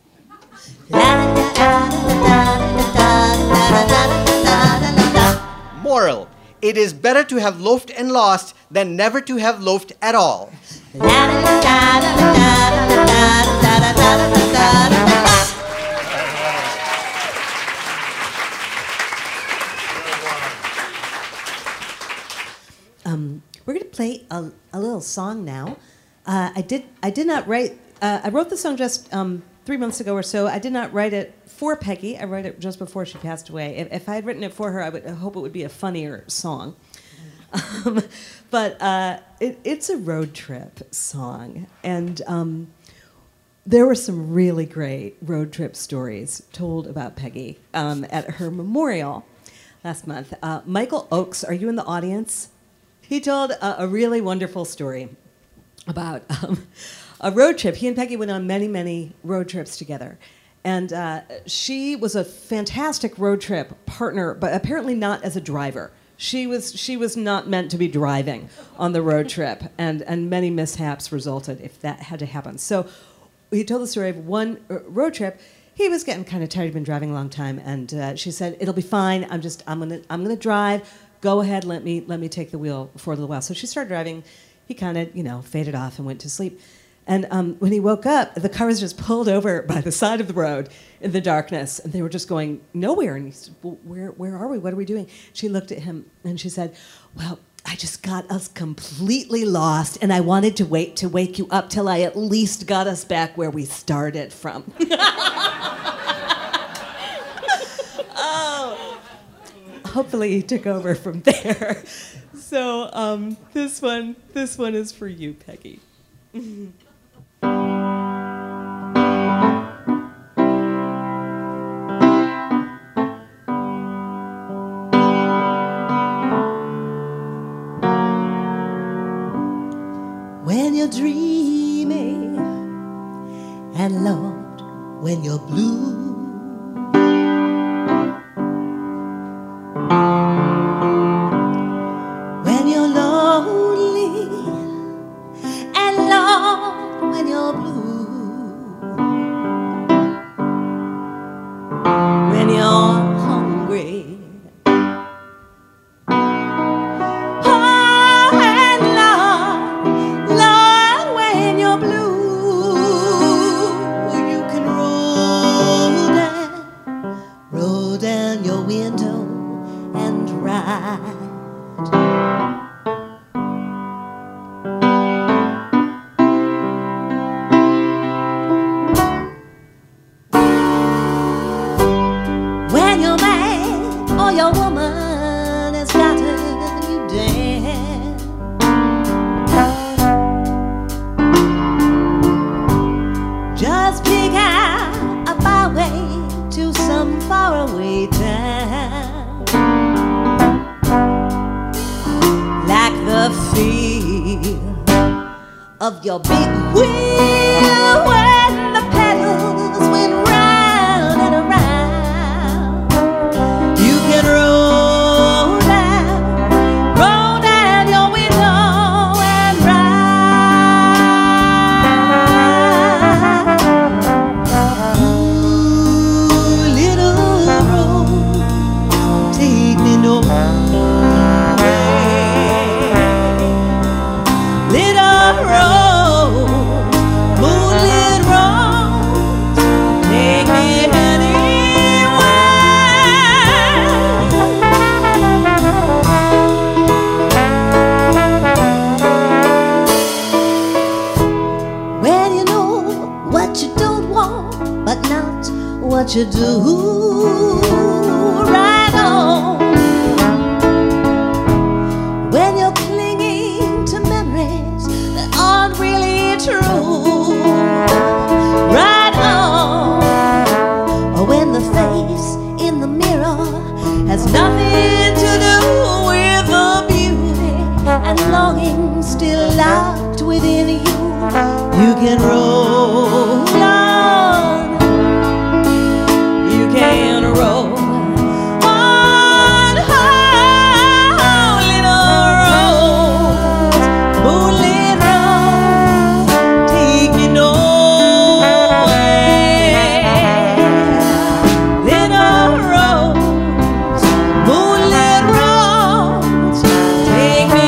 Moral: it is better to have loafed and lost than never to have loafed at all. Um, we're going to play a, a little song now. Uh, I did I did not write. Uh, I wrote the song just um, three months ago or so. I did not write it for Peggy. I wrote it just before she passed away. If, if I had written it for her, I would hope it would be a funnier song. Um, but uh, it, it's a road trip song, and um, there were some really great road trip stories told about Peggy um, at her memorial last month. Uh, Michael Oakes, are you in the audience? He told a, a really wonderful story about um, a road trip. He and Peggy went on many, many road trips together. And uh, she was a fantastic road trip partner, but apparently not as a driver. She was she was not meant to be driving on the road trip, and, and many mishaps resulted if that had to happen. So he told the story of one uh, road trip. He was getting kind of tired. He'd been driving a long time, and uh, she said, "It'll be fine. I'm just I'm gonna I'm gonna drive. Go ahead. Let me let me take the wheel for a little while." So she started driving. He kind of you know faded off and went to sleep. And um, when he woke up, the car was just pulled over by the side of the road in the darkness, and they were just going nowhere. And he said, well, where, where are we? What are we doing? She looked at him, and she said, well, I just got us completely lost, and I wanted to wait to wake you up till I at least got us back where we started from. Oh. Hopefully he took over from there. So um, this one, this one is for you, Peggy. When you're dreaming, and Lord, when you're blue, when you're lonely, and Lord, when you're blue, when you're hungry, of your big wheel when the pedals went round and around. You can roll down, roll down your window and ride. Ooh, little road, take me nowhere. Little road, moonlit road, take me anywhere. When you know what you don't want, but not what you do, right on. When you're clinging to memories that aren't really true, right on. Or when the face in the mirror has nothing to do with the beauty and longing still locked within you, you can roll on, you can roll on, oh, little road, moonlit road, take me nowhere. Little roads, moonlit roads, take me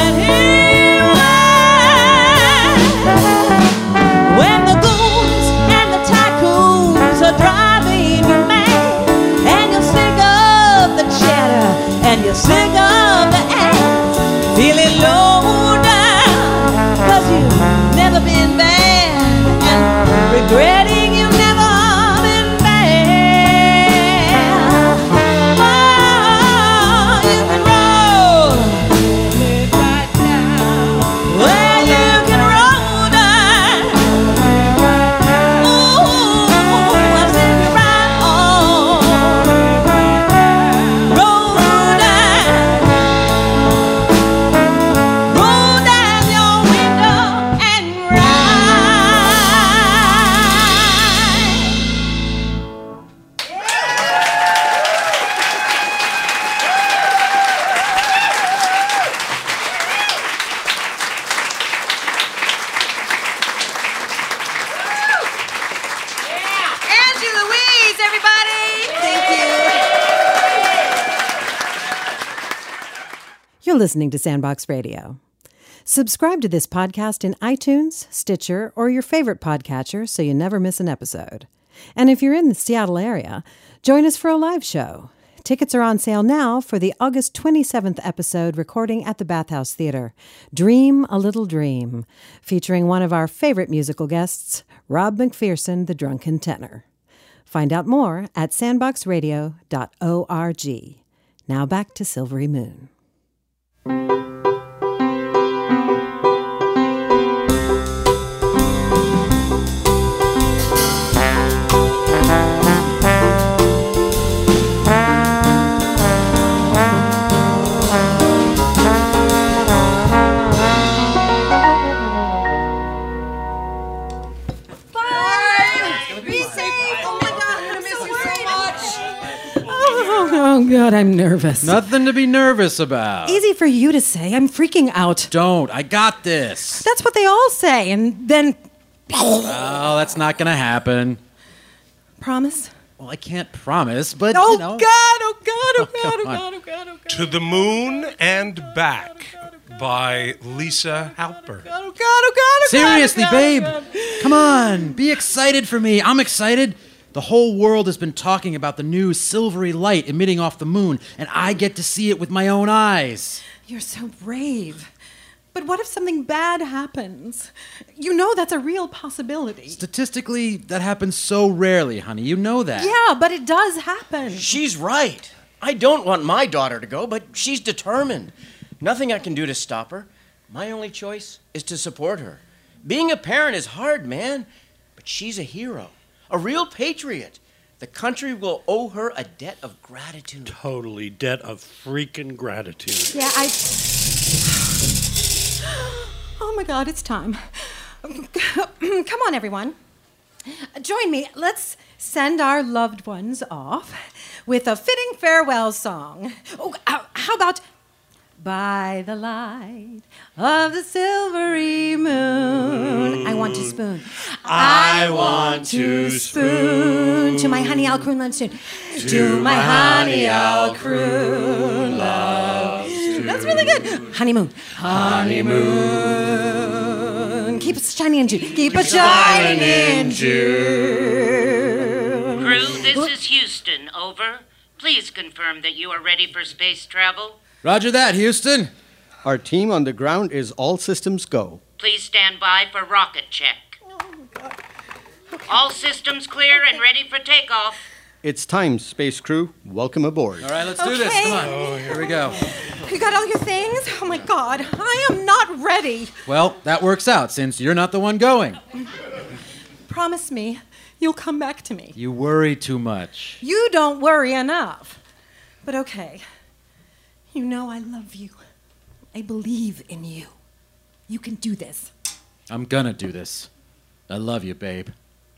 anywhere. When the goons and the tycoons are driving you mad, and you're sick of the chatter, and you're sick of the ads, feeling low down, cause you've never been bad, and regretting you've never been bad. Oh, you can roll right down. Well, you can roll down. Ooh, I said right on. Roll down. Roll down your window and Angie Louise, everybody! Thank you. You're listening to Sandbox Radio. Subscribe to this podcast in iTunes, Stitcher, or your favorite podcatcher so you never miss an episode. And if you're in the Seattle area, join us for a live show. Tickets are on sale now for the August twenty-seventh episode recording at the Bathhouse Theater, Dream a Little Dream, featuring one of our favorite musical guests, Rob McPherson, the Drunken Tenor. Find out more at sandbox radio dot org. Now back to Silvery Moon. Be safe! Oh my God, I'm gonna miss you so much! Oh, oh, God, I'm nervous. Nothing to be nervous about. Easy for you to say. I'm freaking out. Don't. I got this. That's what they all say, and then... Oh, that's not going to happen. Promise? Well, I can't promise, but, Oh, you know. God, oh, God, oh, Oh, God, oh, come God, on. oh, God, oh, God. To the Moon and Back by Lisa Halper. Oh, God, oh, God, oh, Seriously, God, oh, babe. God. Come on. Be excited for me. I'm excited. The whole world has been talking about the new silvery light emitting off the moon, and I get to see it with my own eyes. You're so brave. But what if something bad happens? You know that's a real possibility. Statistically, that happens so rarely, honey. You know that. Yeah, but it does happen. She's right. I don't want my daughter to go, but she's determined. Nothing I can do to stop her. My only choice is to support her. Being a parent is hard, man, but she's a hero, a real patriot. The country will owe her a debt of gratitude. Totally debt of freaking gratitude. Yeah, I... Oh my God, it's time. Come on, everyone. Join me. Let's send our loved ones off with a fitting farewell song. Oh, how about by the light of the silvery moon? I want to spoon. I want to spoon. To my honey I'll croon love soon. To my honey I'll croon love soon. That's really good. Honeymoon. Honeymoon. Keep us shining in June. Keep us shining in June. Crew, this is Houston. Over. Please confirm that you are ready for space travel. Roger that, Houston. Our team on the ground is all systems go. Please stand by for rocket check. All systems clear and ready for takeoff. It's time, space crew. Welcome aboard. All right, let's do this. Come on. Oh, here we go. You got all your things? Oh, my God. I am not ready. Well, that works out since you're not the one going. Promise me you'll come back to me. You worry too much. You don't worry enough. But okay. You know I love you. I believe in you. You can do this. I'm gonna do this. I love you, babe.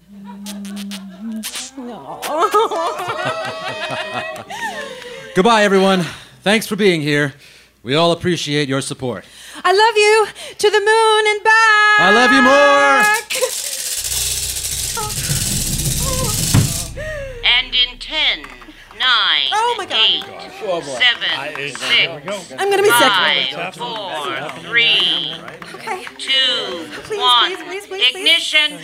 Goodbye, everyone. Thanks for being here. We all appreciate your support. I love you to the moon and back. I love you more. And in ten, nine, oh my God. eight, oh seven, six, I'm gonna be five, sick. four, three, okay. two, please, one. Please, please, please, Ignition.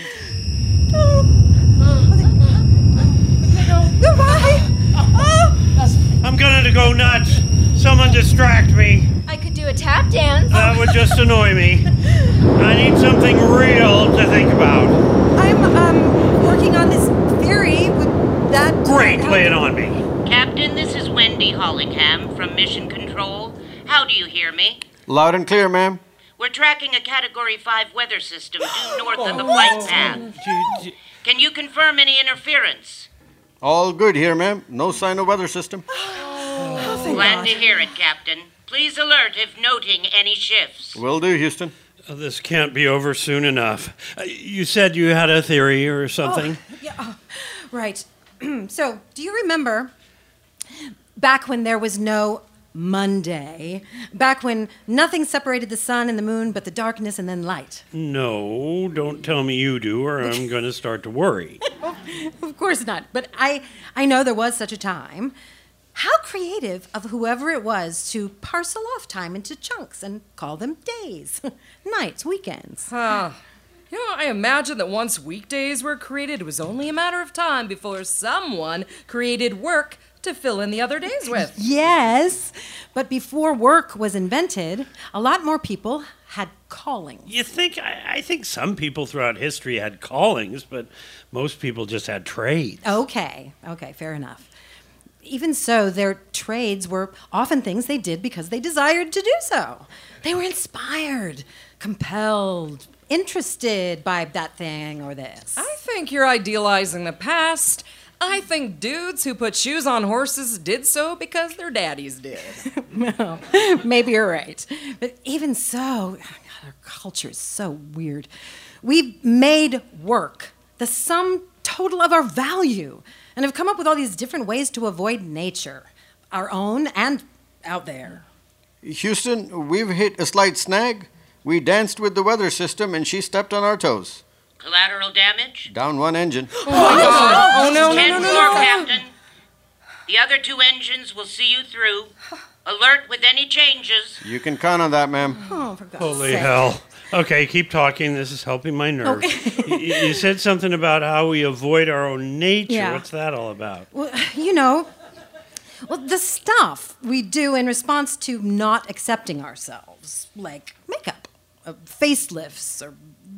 Goodbye. Oh. I'm gonna go nuts. Someone distract me. I could do a tap dance. That would just annoy me. I need something real to think about. I'm um working on this theory. Would that Great, lay it on me. Captain, this is Wendy Hollingham from Mission Control. How do you hear me? Loud and clear, ma'am. We're tracking a Category five weather system due north of the flight path. Can you confirm any interference? All good here, ma'am. No sign of weather system. Oh, Glad to hear it, Captain. Please alert if noting any shifts. Will do, Houston. Oh, this can't be over soon enough. Uh, you said you had a theory or something? Oh, yeah, oh, right. So, do you remember back when there was no Monday? Back when nothing separated the sun and the moon but the darkness and then light? No, don't tell me you do, or I'm going to start to worry. Of course not. But I, I know there was such a time. How creative of whoever it was to parcel off time into chunks and call them days, nights, weekends. Uh, you know, I imagine that once weekdays were created, it was only a matter of time before someone created work to fill in the other days with. Yes, but before work was invented, a lot more people had callings. You think, I, I think some people throughout history had callings, but most people just had trades. Okay, okay, fair enough. Even so, their trades were often things they did because they desired to do so. They were inspired, compelled, interested by that thing or this. I think you're idealizing the past. I think dudes who put shoes on horses did so because their daddies did. Well, maybe you're right. But even so, God, our culture is so weird. We've made work the sum total of our value and have come up with all these different ways to avoid nature, our own and out there. Houston, we've hit a slight snag. We danced with the weather system and she stepped on our toes. Collateral damage? Down one engine. Oh, my God. Oh, no, no, no, no, no, no. Captain. The other two engines will see you through. Alert with any changes. You can count on that, ma'am. Oh, for God's Holy sake. hell. Okay, keep talking. This is helping my nerves. Okay. you, you said something about how we avoid our own nature. Yeah. What's that all about? Well, you know, well, the stuff we do in response to not accepting ourselves, like makeup, uh, facelifts, or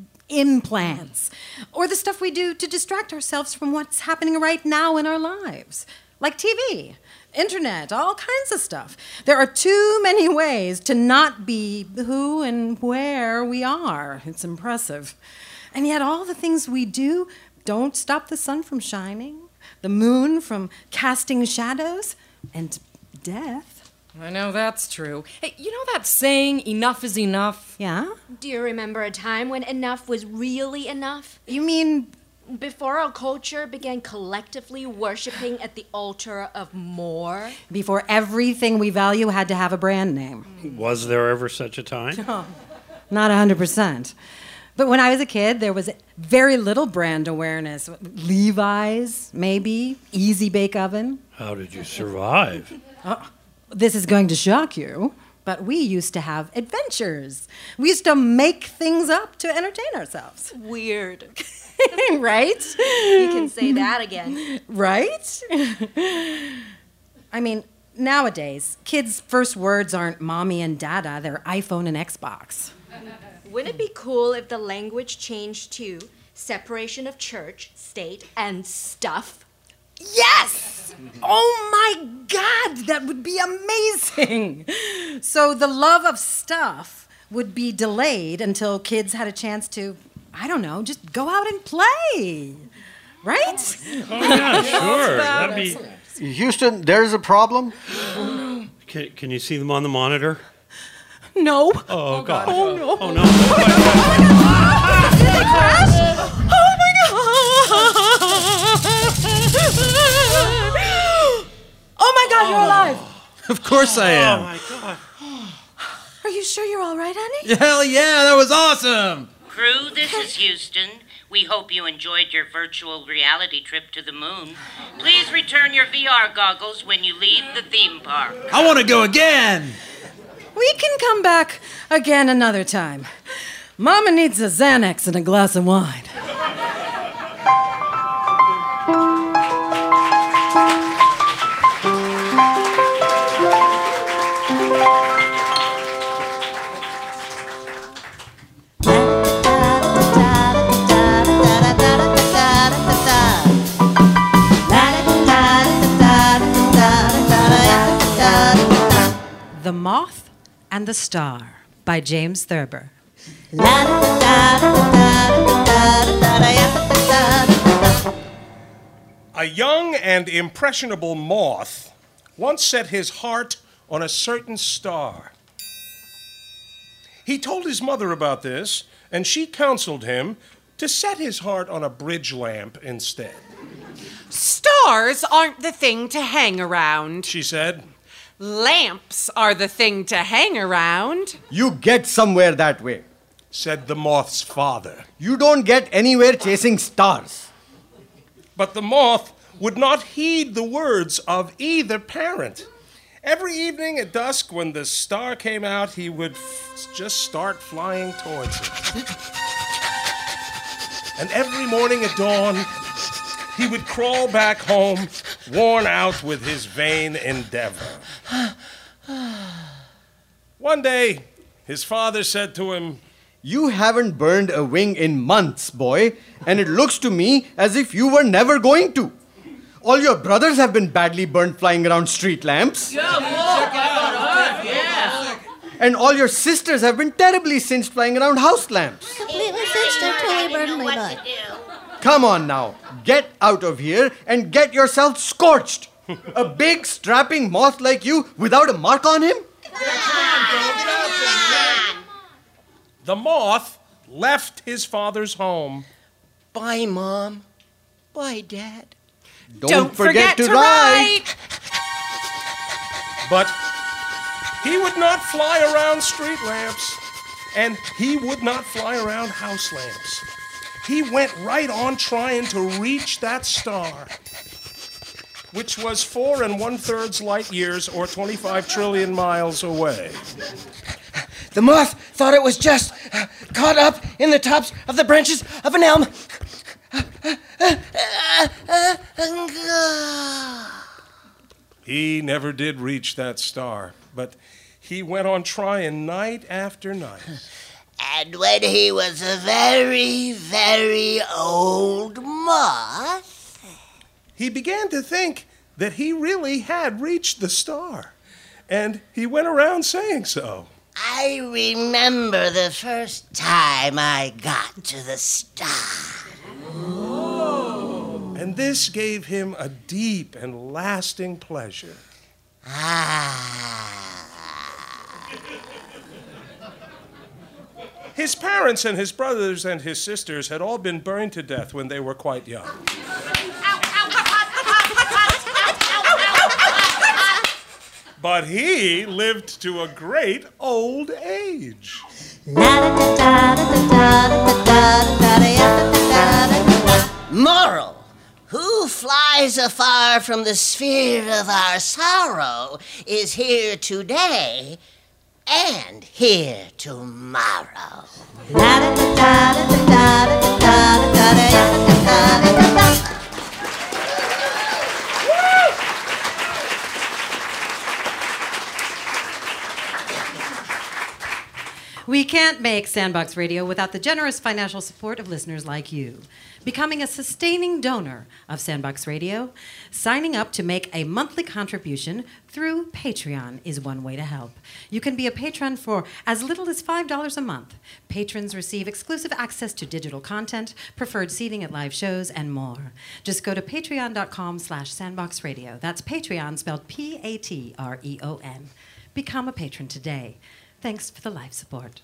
implants, or the stuff we do to distract ourselves from what's happening right now in our lives, like T V, internet, all kinds of stuff. There are too many ways to not be who and where we are. It's impressive. And yet all the things we do don't stop the sun from shining, the moon from casting shadows, and death I know that's true. Hey, you know that saying, enough is enough? Yeah? Do you remember a time when enough was really enough? You mean... Before our culture began collectively worshiping at the altar of more? Before everything we value had to have a brand name. Was there ever such a time? Oh, not one hundred percent. But when I was a kid, there was very little brand awareness. Levi's, maybe. Easy Bake Oven. How did you survive? Oh, this is going to shock you, but we used to have adventures. We used to make things up to entertain ourselves. Weird. Right? You can say that again. Right? I mean, nowadays, kids' first words aren't mommy and dada, they're iPhone and Xbox. Wouldn't it be cool if the language changed to separation of church, state, and stuff? Yes! Oh my God, that would be amazing! So the love of stuff would be delayed until kids had a chance to, I don't know, just go out and play. Right? Oh, yeah, sure. That'd be... Houston, there's a problem. Can, can you see them on the monitor? No. Oh, God. Oh, no. Oh, no. Did they crash? Oh, my God. Oh, my God, you're alive. Of course I am. Oh, my God. Are you sure you're all right, honey? Hell yeah, that was awesome. Crew, this is Houston. We hope you enjoyed your virtual reality trip to the moon. Please return your V R goggles when you leave the theme park. I want to go again. We can come back again another time. Mama needs a Xanax and a glass of wine. The Moth and the Star by James Thurber. A young and impressionable moth once set his heart on a certain star. He told his mother about this, and she counseled him to set his heart on a bridge lamp instead. Stars aren't the thing to hang around, she said. Lamps are the thing to hang around. You get somewhere that way, said the moth's father. You don't get anywhere chasing stars. But the moth would not heed the words of either parent. Every evening at dusk, when the star came out, he would f- just start flying towards it. And every morning at dawn, he would crawl back home, worn out with his vain endeavor. One day, his father said to him, You haven't burned a wing in months, boy, and it looks to me as if you were never going to. All your brothers have been badly burned flying around street lamps. Yeah, look out, yeah. And all your sisters have been terribly singed flying around house lamps. Completely singed and totally burned my butt. Come on now, get out of here and get yourself scorched. A big, strapping moth like you without a mark on him? The moth left his father's home. Bye, Mom. Bye, Dad. Don't, Don't forget, forget to, to ride. ride. But he would not fly around street lamps, and he would not fly around house lamps. He went right on trying to reach that star, which was four and one-thirds light years or twenty-five trillion miles away. The moth thought it was just uh, caught up in the tops of the branches of an elm. He never did reach that star, but he went on trying night after night. And when he was a very, very old moth, he began to think that he really had reached the star, and he went around saying so. I remember the first time I got to the star. Oh. And this gave him a deep and lasting pleasure. Ah. His parents and his brothers and his sisters had all been burned to death when they were quite young. But he lived to a great old age. Moral. Who flies afar from the sphere of our sorrow is here today and here tomorrow. We can't make Sandbox Radio without the generous financial support of listeners like you. Becoming a sustaining donor of Sandbox Radio, signing up to make a monthly contribution through Patreon is one way to help. You can be a patron for as little as five dollars a month. Patrons receive exclusive access to digital content, preferred seating at live shows, and more. Just go to patreon.com slash sandboxradio. That's Patreon, spelled P A T R E O N. Become a patron today. Thanks for the live support.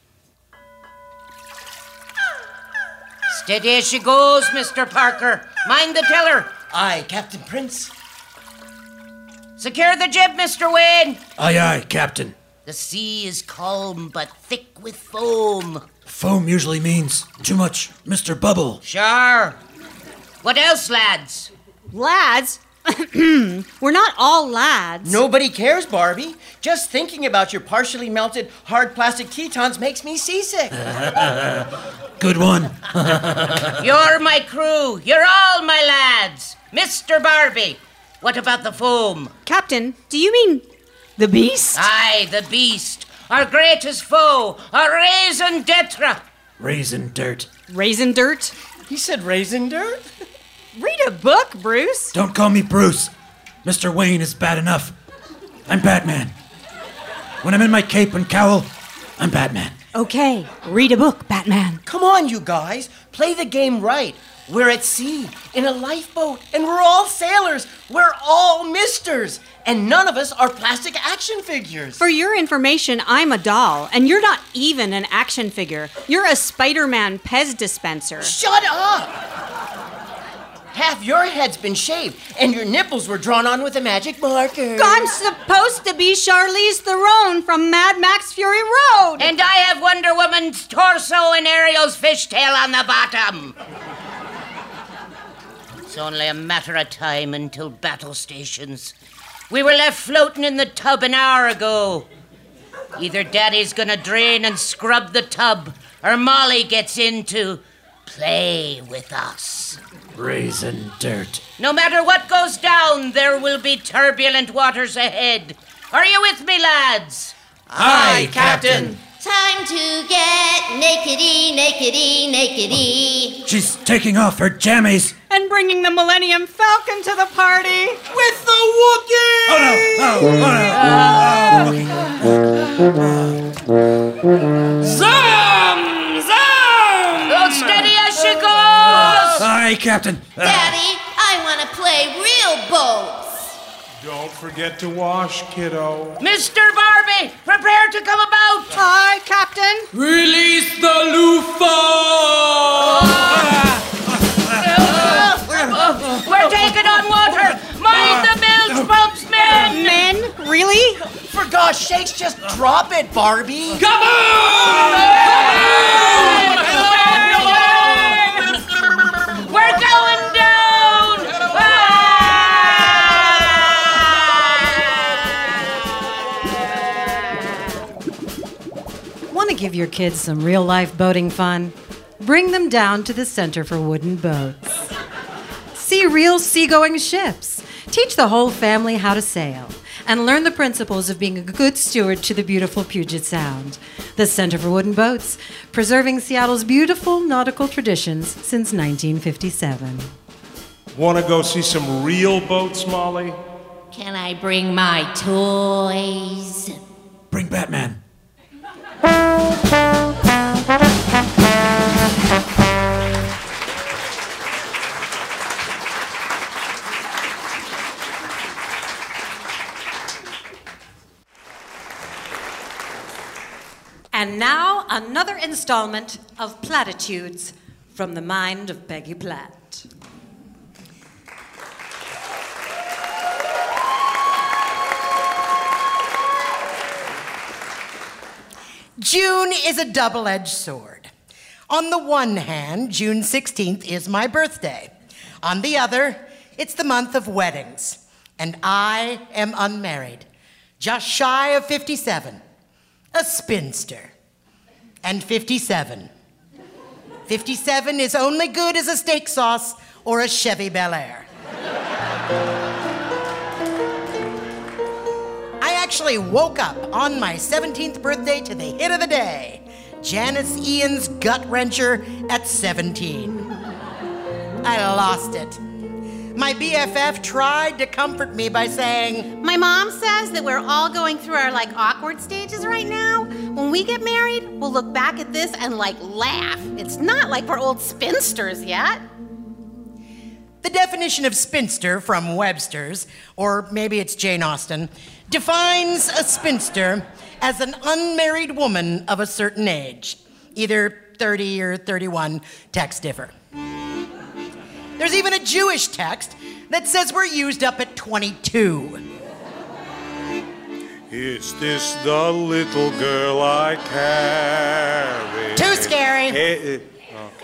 Steady as she goes, Mister Parker. Mind the tiller. Aye, Captain Prince. Secure the jib, Mister Wayne. Aye, aye, Captain. The sea is calm but thick with foam. Foam usually means too much Mister Bubble. Sure. What else, lads? Lads? We're not all lads. Nobody cares, Barbie. Just thinking about your partially melted hard plastic Tetons makes me seasick. Good one. You're my crew. You're all my lads. Mister Barbie, what about the foam? Captain, do you mean the beast? Aye, the beast. Our greatest foe, our raison d'etre. Raisin dirt. Raisin dirt? He said raisin dirt? Read a book, Bruce. Don't call me Bruce. Mister Wayne is bad enough. I'm Batman. When I'm in my cape and cowl, I'm Batman. Okay, read a book, Batman. Come on, you guys. Play the game right. We're at sea, in a lifeboat, and we're all sailors. We're all misters. And none of us are plastic action figures. For your information, I'm a doll, and you're not even an action figure. You're a Spider-Man Pez dispenser. Shut up! Half your head's been shaved, and your nipples were drawn on with a magic marker. I'm supposed to be Charlize Theron from Mad Max Fury Road. And I have Wonder Woman's torso and Ariel's fishtail on the bottom. It's only a matter of time until battle stations. We were left floating in the tub an hour ago. Either Daddy's gonna drain and scrub the tub, or Molly gets in to play with us. Raisin dirt. No matter what goes down, there will be turbulent waters ahead. Are you with me, lads? Aye, Captain. Time to get nakedy, nakedy, nakedy. She's taking off her jammies. And bringing the Millennium Falcon to the party. With the Wookiee! Oh, no. Oh, oh, Zoom! Zoom! Hold steady as she goes! Aye, Captain. Uh, Daddy, I want to play real boats. Don't forget to wash, kiddo. Mister Barbie, prepare to come about! Aye, Captain. Release the loofah! We're taking on water! Mind the bilge pumps, men! Men? Really? For gosh sakes, just drop it, Barbie. Come on! We're going down! Want to give your kids some real-life boating fun? Bring them down to the Center for Wooden Boats. See real seagoing ships. Teach the whole family how to sail. And learn the principles of being a good steward to the beautiful Puget Sound. The Center for Wooden Boats, preserving Seattle's beautiful nautical traditions since nineteen fifty-seven. Want to go see some real boats, Molly? Can I bring my toys? Bring Batman. And now, another installment of Platitudes from the mind of Peggy Platt. June is a double-edged sword. On the one hand, June sixteenth is my birthday. On the other, it's the month of weddings. And I am unmarried, just shy of fifty-seven. A spinster. And fifty-seven. fifty-seven is only good as a steak sauce or a Chevy Bel Air. I actually woke up on my seventeenth birthday to the hit of the day, Janice Ian's Gut Wrencher at seventeen. I lost it. My B F F tried to comfort me by saying, My mom says that we're all going through our, like, awkward stages right now. When we get married, we'll look back at this and, like, laugh. It's not like we're old spinsters yet. The definition of spinster from Webster's, or maybe it's Jane Austen, defines a spinster as an unmarried woman of a certain age, either thirty or thirty-one, texts differ. There's even a Jewish text that says we're used up at twenty-two. Is this the little girl I carry? Too scary. Eh, eh, okay.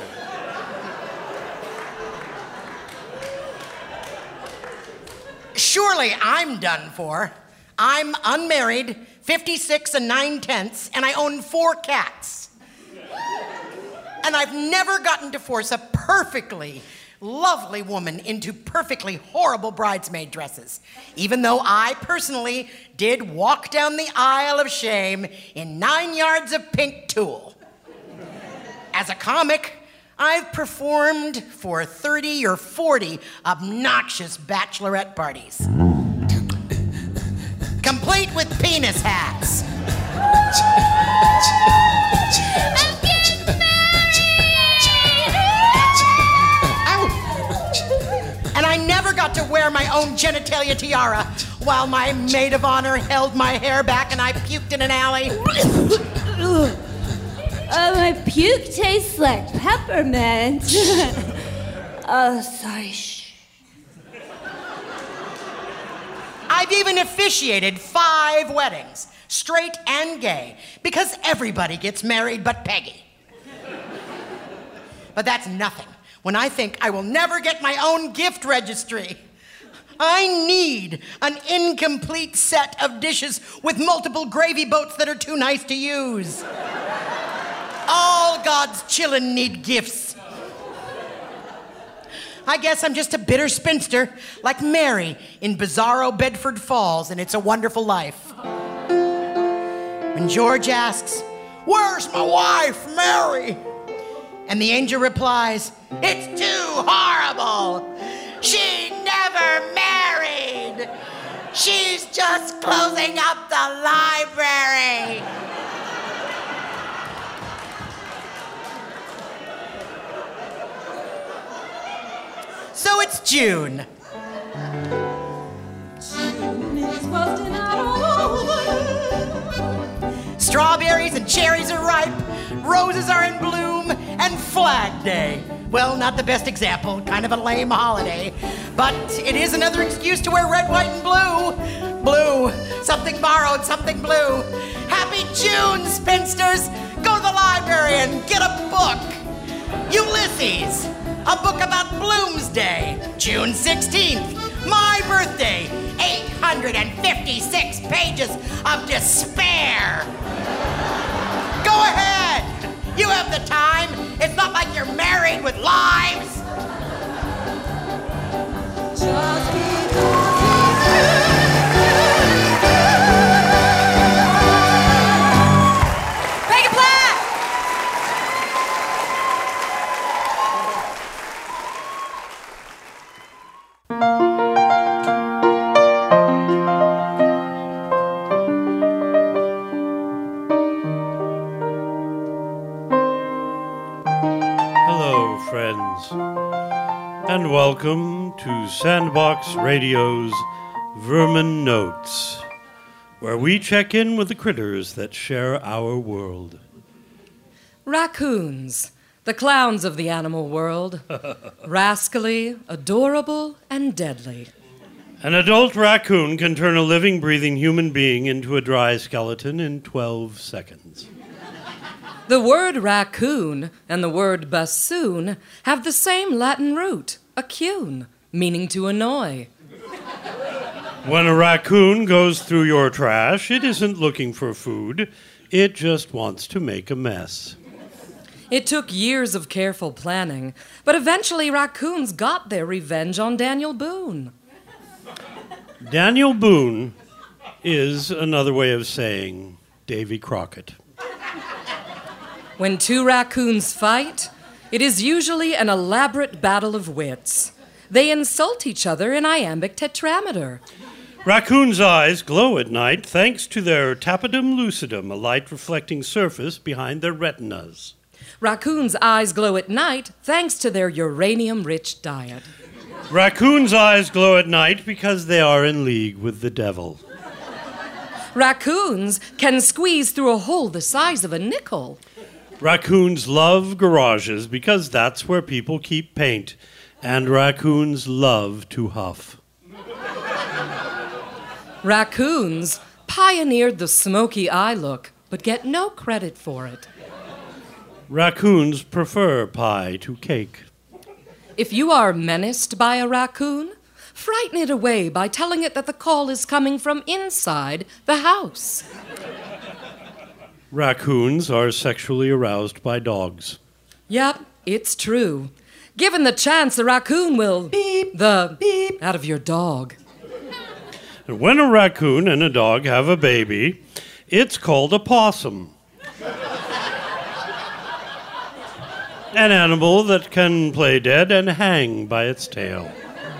Surely I'm done for. I'm unmarried, fifty-six and nine-tenths, and I own four cats. And I've never gotten to force a perfectly lovely woman into perfectly horrible bridesmaid dresses, even though I personally did walk down the aisle of shame in nine yards of pink tulle. As a comic, I've performed for thirty or forty obnoxious bachelorette parties, complete with penis hats. And I never got to wear my own genitalia tiara while my maid of honor held my hair back and I puked in an alley. Uh, my puke tastes like peppermint. Oh, sorry. Shh. I've even officiated five weddings, straight and gay, because everybody gets married but Peggy. But that's nothing when I think I will never get my own gift registry. I need an incomplete set of dishes with multiple gravy boats that are too nice to use. All God's children need gifts. I guess I'm just a bitter spinster like Mary in Bizarro Bedford Falls and It's a Wonderful Life. When George asks, "Where's my wife, Mary?" and the angel replies, "It's too horrible. She never married. She's just closing up the library." So it's June. June is busting out all over. Strawberries and cherries are ripe, roses are in bloom, and Flag Day. Well, not the best example, kind of a lame holiday, but it is another excuse to wear red, white, and blue. Blue, something borrowed, something blue. Happy June, spinsters! Go to the library and get a book. Ulysses, a book about Bloomsday, June sixteenth, my birthday, eight hundred fifty-six pages of despair. Go ahead, you have the time. It's not like you're married with lives. Just Peggy Platt! Hello, friends, and welcome to Sandbox Radio's Vermin Notes, where we check in with the critters that share our world. Raccoons, the clowns of the animal world. Rascally, adorable, and deadly. An adult raccoon can turn a living, breathing human being into a dry skeleton in twelve seconds. The word raccoon and the word bassoon have the same Latin root, accune, meaning to annoy. When a raccoon goes through your trash, it isn't looking for food. It just wants to make a mess. It took years of careful planning, but eventually raccoons got their revenge on Daniel Boone. Daniel Boone is another way of saying Davy Crockett. When two raccoons fight, it is usually an elaborate battle of wits. They insult each other in iambic tetrameter. Raccoons' eyes glow at night thanks to their tapetum lucidum, a light-reflecting surface behind their retinas. Raccoons' eyes glow at night thanks to their uranium-rich diet. Raccoons' eyes glow at night because they are in league with the devil. Raccoons can squeeze through a hole the size of a nickel. Raccoons love garages because that's where people keep paint. And raccoons love to huff. Raccoons pioneered the smoky eye look, but get no credit for it. Raccoons prefer pie to cake. If you are menaced by a raccoon, frighten it away by telling it that the call is coming from inside the house. Raccoons are sexually aroused by dogs. Yep, it's true. Given the chance, a raccoon will beep the beep out of your dog. And when a raccoon and a dog have a baby, it's called a possum. An animal that can play dead and hang by its tail.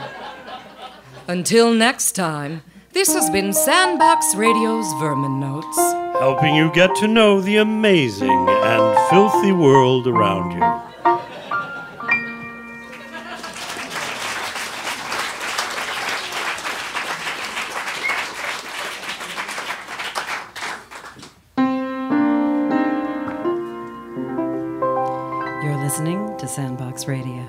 Until next time, this has been Sandbox Radio's Vermin Notes. Helping you get to know the amazing and filthy world around you. You're listening to Sandbox Radio.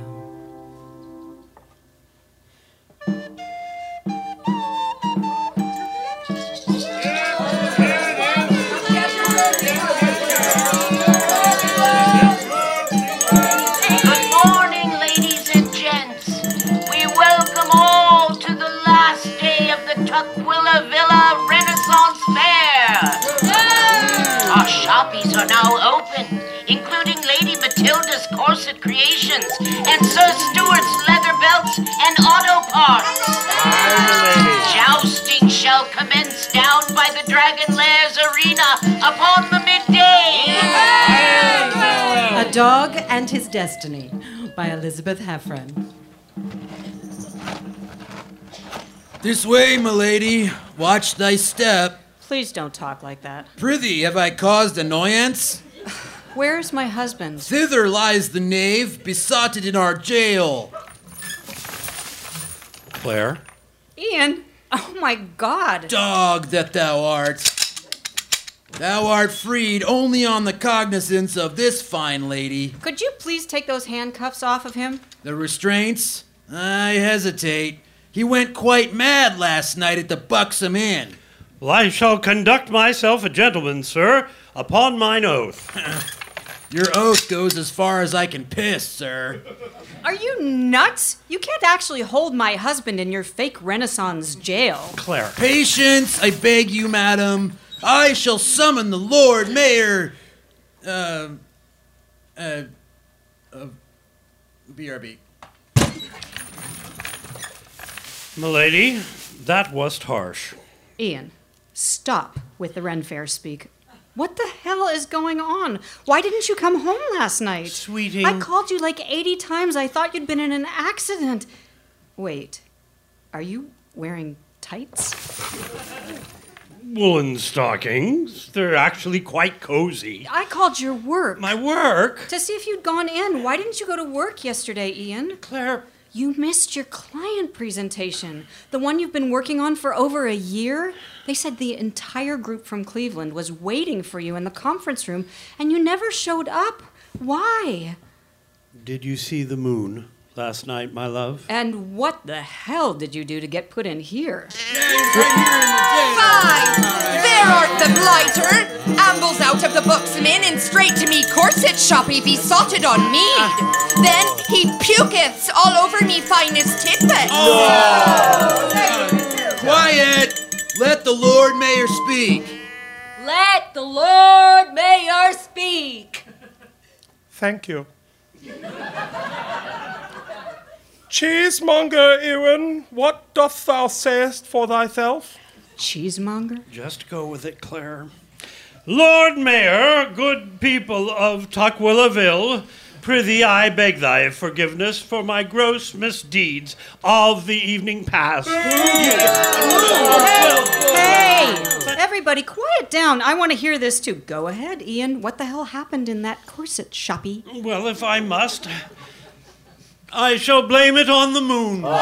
Shoppies are now open, including Lady Matilda's corset creations and Sir Stuart's leather belts and auto parts. Jousting shall commence down by the Dragon Lairs Arena upon the midday. A Dog and His Destiny by Elizabeth Heffron. This way, milady. Watch thy step. Please don't talk like that. Prithee, have I caused annoyance? Where's my husband? Thither lies the knave, besotted in our jail. Claire? Ian, oh my God. Dog that thou art. Thou art freed only on the cognizance of this fine lady. Could you please take those handcuffs off of him? The restraints? I hesitate. He went quite mad last night at the Buxom Inn. Well, I shall conduct myself a gentleman, sir, upon mine oath. Your oath goes as far as I can piss, sir. Are you nuts? You can't actually hold my husband in your fake Renaissance jail. Claire. Patience, I beg you, madam. I shall summon the Lord Mayor... Uh... Uh... uh B R B. Milady, that wast harsh. Ian, stop with the Ren Fair speak. What the hell is going on? Why didn't you come home last night? Sweetie. I called you like eighty times. I thought you'd been in an accident. Wait, are you wearing tights? Woolen stockings. They're actually quite cozy. I called your work. My work? To see if you'd gone in. Why didn't you go to work yesterday, Ian? Claire. You missed your client presentation, the one you've been working on for over a year. They said the entire group from Cleveland was waiting for you in the conference room, and you never showed up. Why? Did you see the moon last night, my love? And what the hell did you do to get put in here? Fine! There art the blighter! Ambles out of the boxman and straight to me corset shoppy besotted on mead. Then he puketh all over me finest tidbit. Oh. Quiet! Let the Lord Mayor speak. Let the Lord Mayor speak. Thank you. Cheesemonger, Ewan, what doth thou sayest for thyself? Cheesemonger? Just go with it, Claire. Lord Mayor, good people of Tukwillaville, prithee I beg thy forgiveness for my gross misdeeds of the evening past. Hey! Everybody, quiet down. I want to hear this too. Go ahead, Ian. What the hell happened in that corset shoppy? Well, if I must, I shall blame it on the moon. Oh,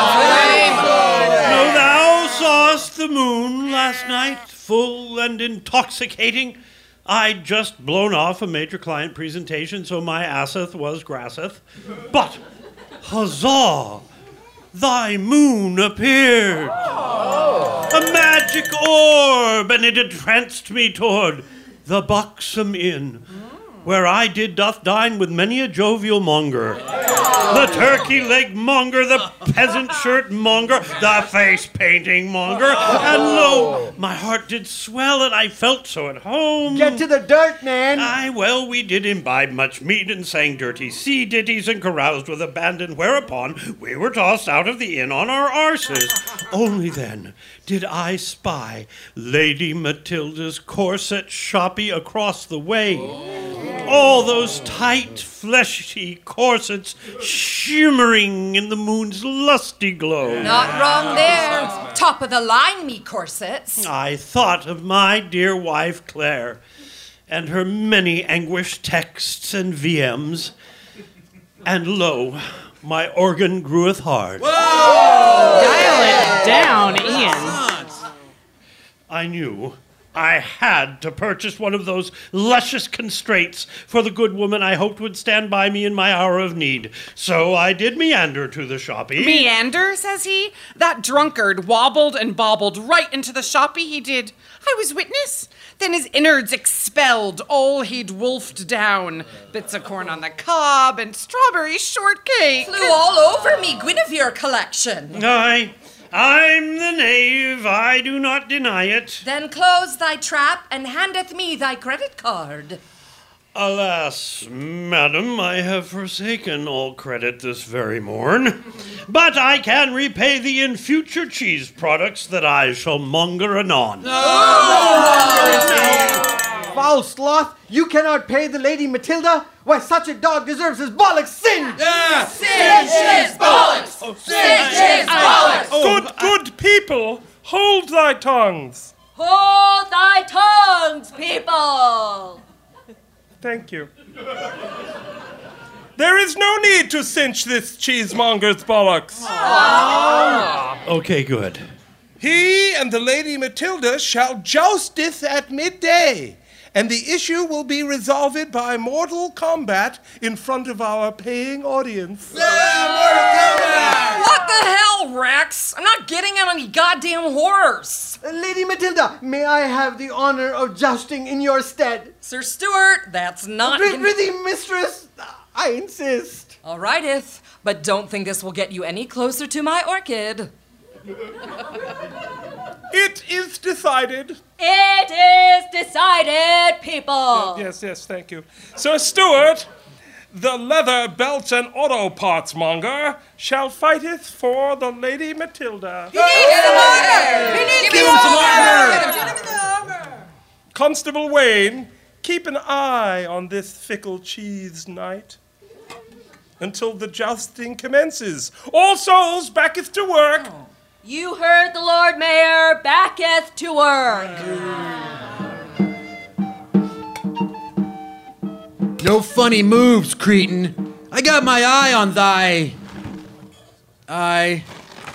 no, thou sawest the moon last night, full and intoxicating. I'd just blown off a major client presentation, so my asseth was grasseth. But, huzzah! Thy moon appeared. Oh. A magic orb, and it entranced me toward the buxom inn, where I did doth dine with many a jovial monger. The turkey leg monger, the peasant shirt monger, the face painting monger, and lo, my heart did swell and I felt so at home. Get to the dirt, man. Aye, well, we did imbibe much mead and sang dirty sea ditties and caroused with abandon, whereupon we were tossed out of the inn on our arses. Only then did I spy Lady Matilda's corset shoppy across the way. All those tight, fleshy corsets shimmering in the moon's lusty glow. Not wrong there. Top of the line, me corsets. I thought of my dear wife, Claire, and her many anguished texts and V Ms, and lo, my organ greweth hard. Whoa! Dial it down, Ian. I knew I had to purchase one of those luscious constraints for the good woman I hoped would stand by me in my hour of need. So I did meander to the shoppy. Meander, says he? That drunkard wobbled and bobbled right into the shoppy, he did. I was witness. Then his innards expelled all he'd wolfed down. Bits of corn on the cob and strawberry shortcake. Flew all over me Guinevere collection. Aye. I'm the knave, I do not deny it. Then close thy trap and handeth me thy credit card. Alas, madam, I have forsaken all credit this very morn. But I can repay thee in future cheese products that I shall monger anon. Foul sloth, you cannot pay the Lady Matilda? Why, such a dog deserves his bollocks singed! Yeah! Singe his bollocks! Singe his bollocks! Good, good people, hold thy tongues. Hold thy tongues, people! Thank you. There is no need to cinch this cheesemonger's bollocks. Okay, good. He and the Lady Matilda shall jousteth at midday, and the issue will be resolved by mortal combat in front of our paying audience. What the hell, Rex? I'm not getting on any goddamn horse. Uh, Lady Matilda, may I have the honor of jousting in your stead? Sir Stuart, that's not... Pr- Prithee, mistress, I insist. All righteth, but don't think this will get you any closer to my orchid. It is decided. It is decided, people. Yes, yes, thank you. Sir Stuart, the leather belts and auto parts monger shall fighteth for the Lady Matilda. He needs some armor! He needs Give him some armor! Constable Wayne, keep an eye on this fickle cheese knight until the jousting commences. All souls backeth to work. Oh. You heard the Lord Mayor, backeth to work. No funny moves, cretin. I got my eye on thy... Aye.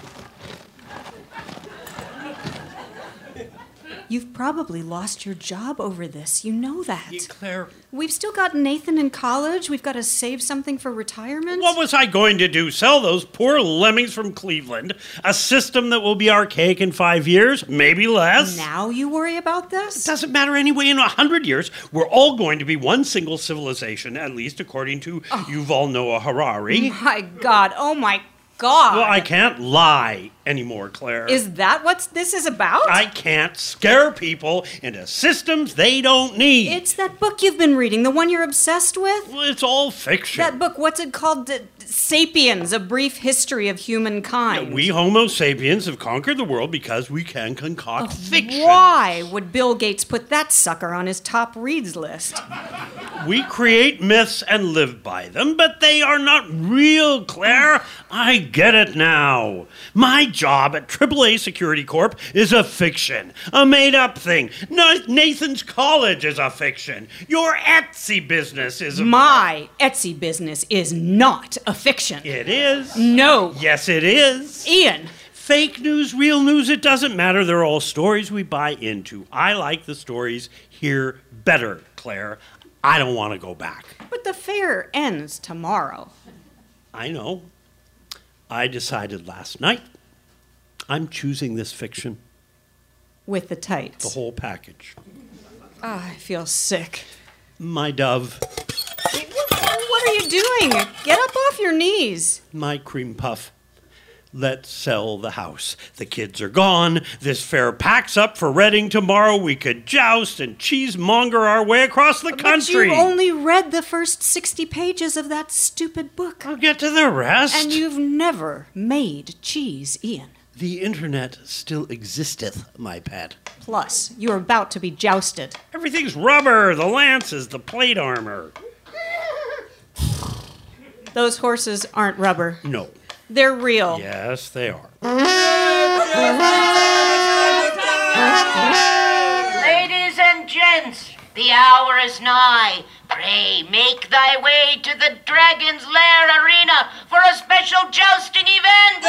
You've probably lost your job over this. You know that. Yeah, Claire. We've still got Nathan in college. We've got to save something for retirement. What was I going to do? Sell those poor lemmings from Cleveland? A system that will be archaic in five years? Maybe less? Now you worry about this? It doesn't matter anyway. In a hundred years, we're all going to be one single civilization, at least according to oh. Yuval Noah Harari. My God. Oh, my God. Well, I can't lie anymore, Claire. Is that what this is about? I can't scare people into systems they don't need. It's that book you've been reading, the one you're obsessed with? Well, it's all fiction. That book, what's it called? D- Sapiens, A Brief History of Humankind. Yeah, we Homo sapiens have conquered the world because we can concoct uh, fiction. Why would Bill Gates put that sucker on his top reads list? We create myths and live by them, but they are not real, Claire. I get it now. My job at triple A Security Corp is a fiction, a made-up thing. Nathan's college is a fiction. Your Etsy business is a... My Etsy business is not a fiction. It is. No. Yes, it is. Ian. Fake news, real news, it doesn't matter. They're all stories we buy into. I like the stories here better, Claire. I don't want to go back. But the fair ends tomorrow. I know. I decided last night I'm choosing this fiction. With the tights. The whole package. Oh, I feel sick. My dove. What are you doing? Get up off your knees. My cream puff. Let's sell the house. The kids are gone. This fair packs up for Reading tomorrow. We could joust and cheesemonger our way across the country. But you only read the first sixty pages of that stupid book. I'll get to the rest. And you've never made cheese, Ian. The internet still existeth, my pet. Plus, you're about to be jousted. Everything's rubber. The lances, the plate armor. Those horses aren't rubber. No. They're real. Yes, they are. Ladies and gents, the hour is nigh. Pray make thy way to the Dragon's Lair Arena for a special jousting event.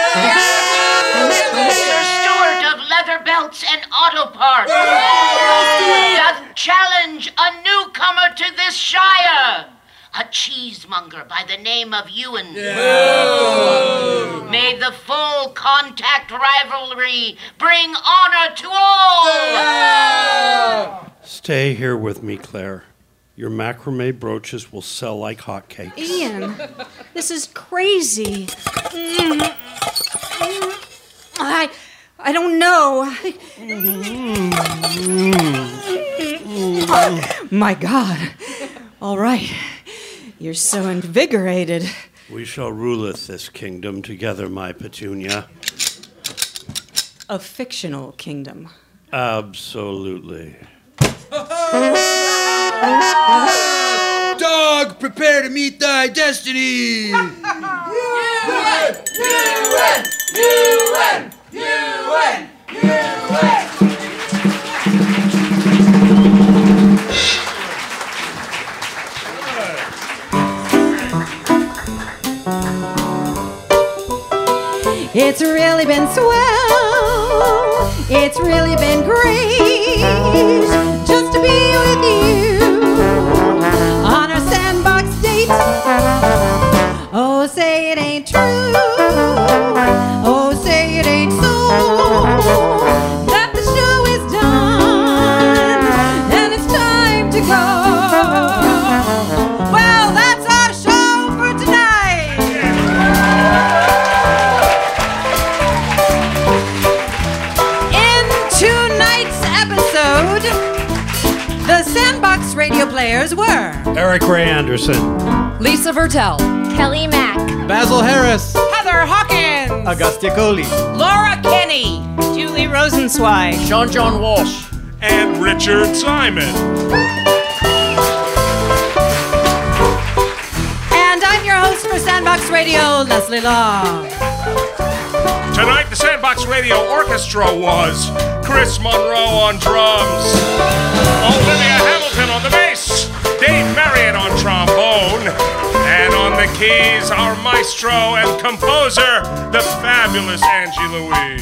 Sir Stewart of Leather Belts and Auto Parts doth challenge a newcomer to this shire. A cheesemonger by the name of Ewan. Yeah. May the full contact rivalry bring honor to all. Yeah. Stay here with me, Claire. Your macrame brooches will sell like hotcakes. Ian, this is crazy. Mm. Mm. I, I don't know. Mm. Mm. My God. All right. You're so invigorated. We shall ruleth this kingdom together, my Petunia. A fictional kingdom. Absolutely. Dog, prepare to meet thy destiny! You win! You win! You win! You win! You win! It's really been swell. It's really been great just to be with you on our sandbox date. Oh, say it ain't true. Oh, say it ain't so. That the show is done and it's time to go. Well, that's our show for tonight. The Sandbox radio players were Eric Ray Anderson, Lisa Vertel, Kelly Mack, Basil Harris, Heather Hawkins, Augustia Coley, Laura Kenny, Julie Rosenzweig, Sean John Walsh, and Richard Simon. And I'm your host for Sandbox Radio, Leslie Long. Tonight, the Sandbox Radio Orchestra was Chris Monroe on drums, Olivia Hamilton on the bass, Dave Marriott on trombone, and on the keys, our maestro and composer, the fabulous Angie Louise.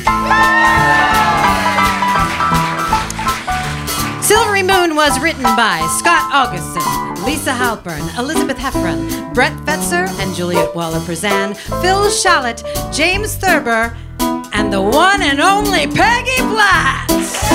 Silvery Moon was written by Scott Augustin, Lisa Halpern, Elizabeth Heffron, Brett Fetzer, and Juliet Waller-Prezan, Phil Shallett, James Thurber, and the one and only Peggy Platt.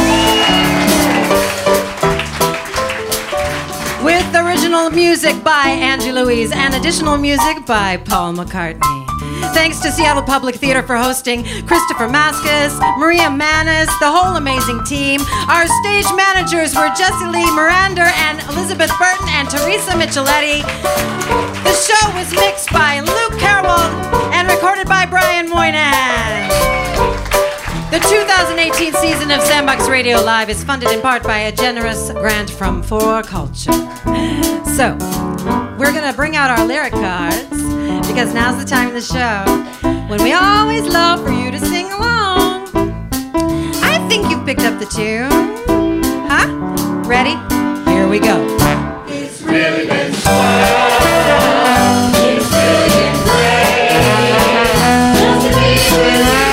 With original music by Angie Louise and additional music by Paul McCartney. Thanks to Seattle Public Theater for hosting, Christopher Maskas, Maria Manis, the whole amazing team. Our stage managers were Jessie Lee Mirander and Elizabeth Burton and Teresa Micheletti. The show was mixed by Luke Carwold and recorded by Brian Moynihan. The two thousand eighteen season of Sandbox Radio Live is funded in part by a generous grant from For Culture. So, we're going to bring out our lyric cards because now's the time of the show when we always love for you to sing along. I think you've picked up the tune. Huh? Ready? Here we go. It's really been swell. It's really been great. Just to be with you.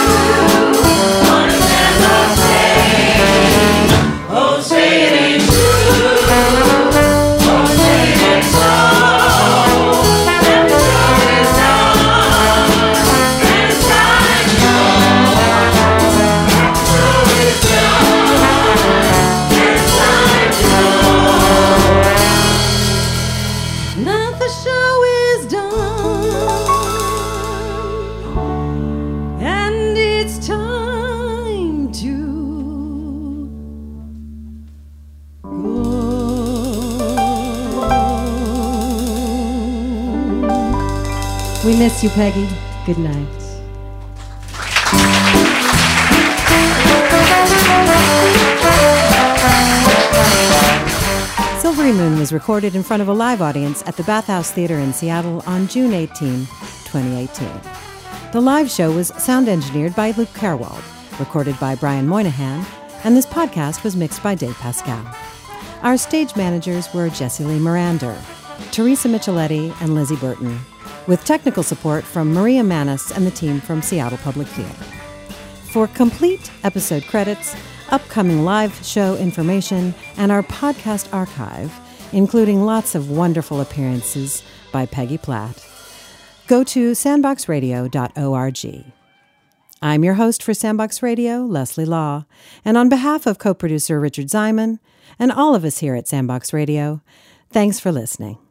We miss you, Peggy. Good night. Silvery Moon was recorded in front of a live audience at the Bathhouse Theater in Seattle on June eighteenth, twenty eighteen. The live show was sound engineered by Luke Carwold, recorded by Brian Moynihan, and this podcast was mixed by Dave Pascal. Our stage managers were Jessie Lee Mirander, Teresa Micheletti, and Lizzie Burton, with technical support from Maria Manis and the team from Seattle Public Theater. For complete episode credits, upcoming live show information, and our podcast archive, including lots of wonderful appearances by Peggy Platt, go to sandbox radio dot org. I'm your host for Sandbox Radio, Leslie Law, and on behalf of co-producer Richard Ziman and all of us here at Sandbox Radio, thanks for listening.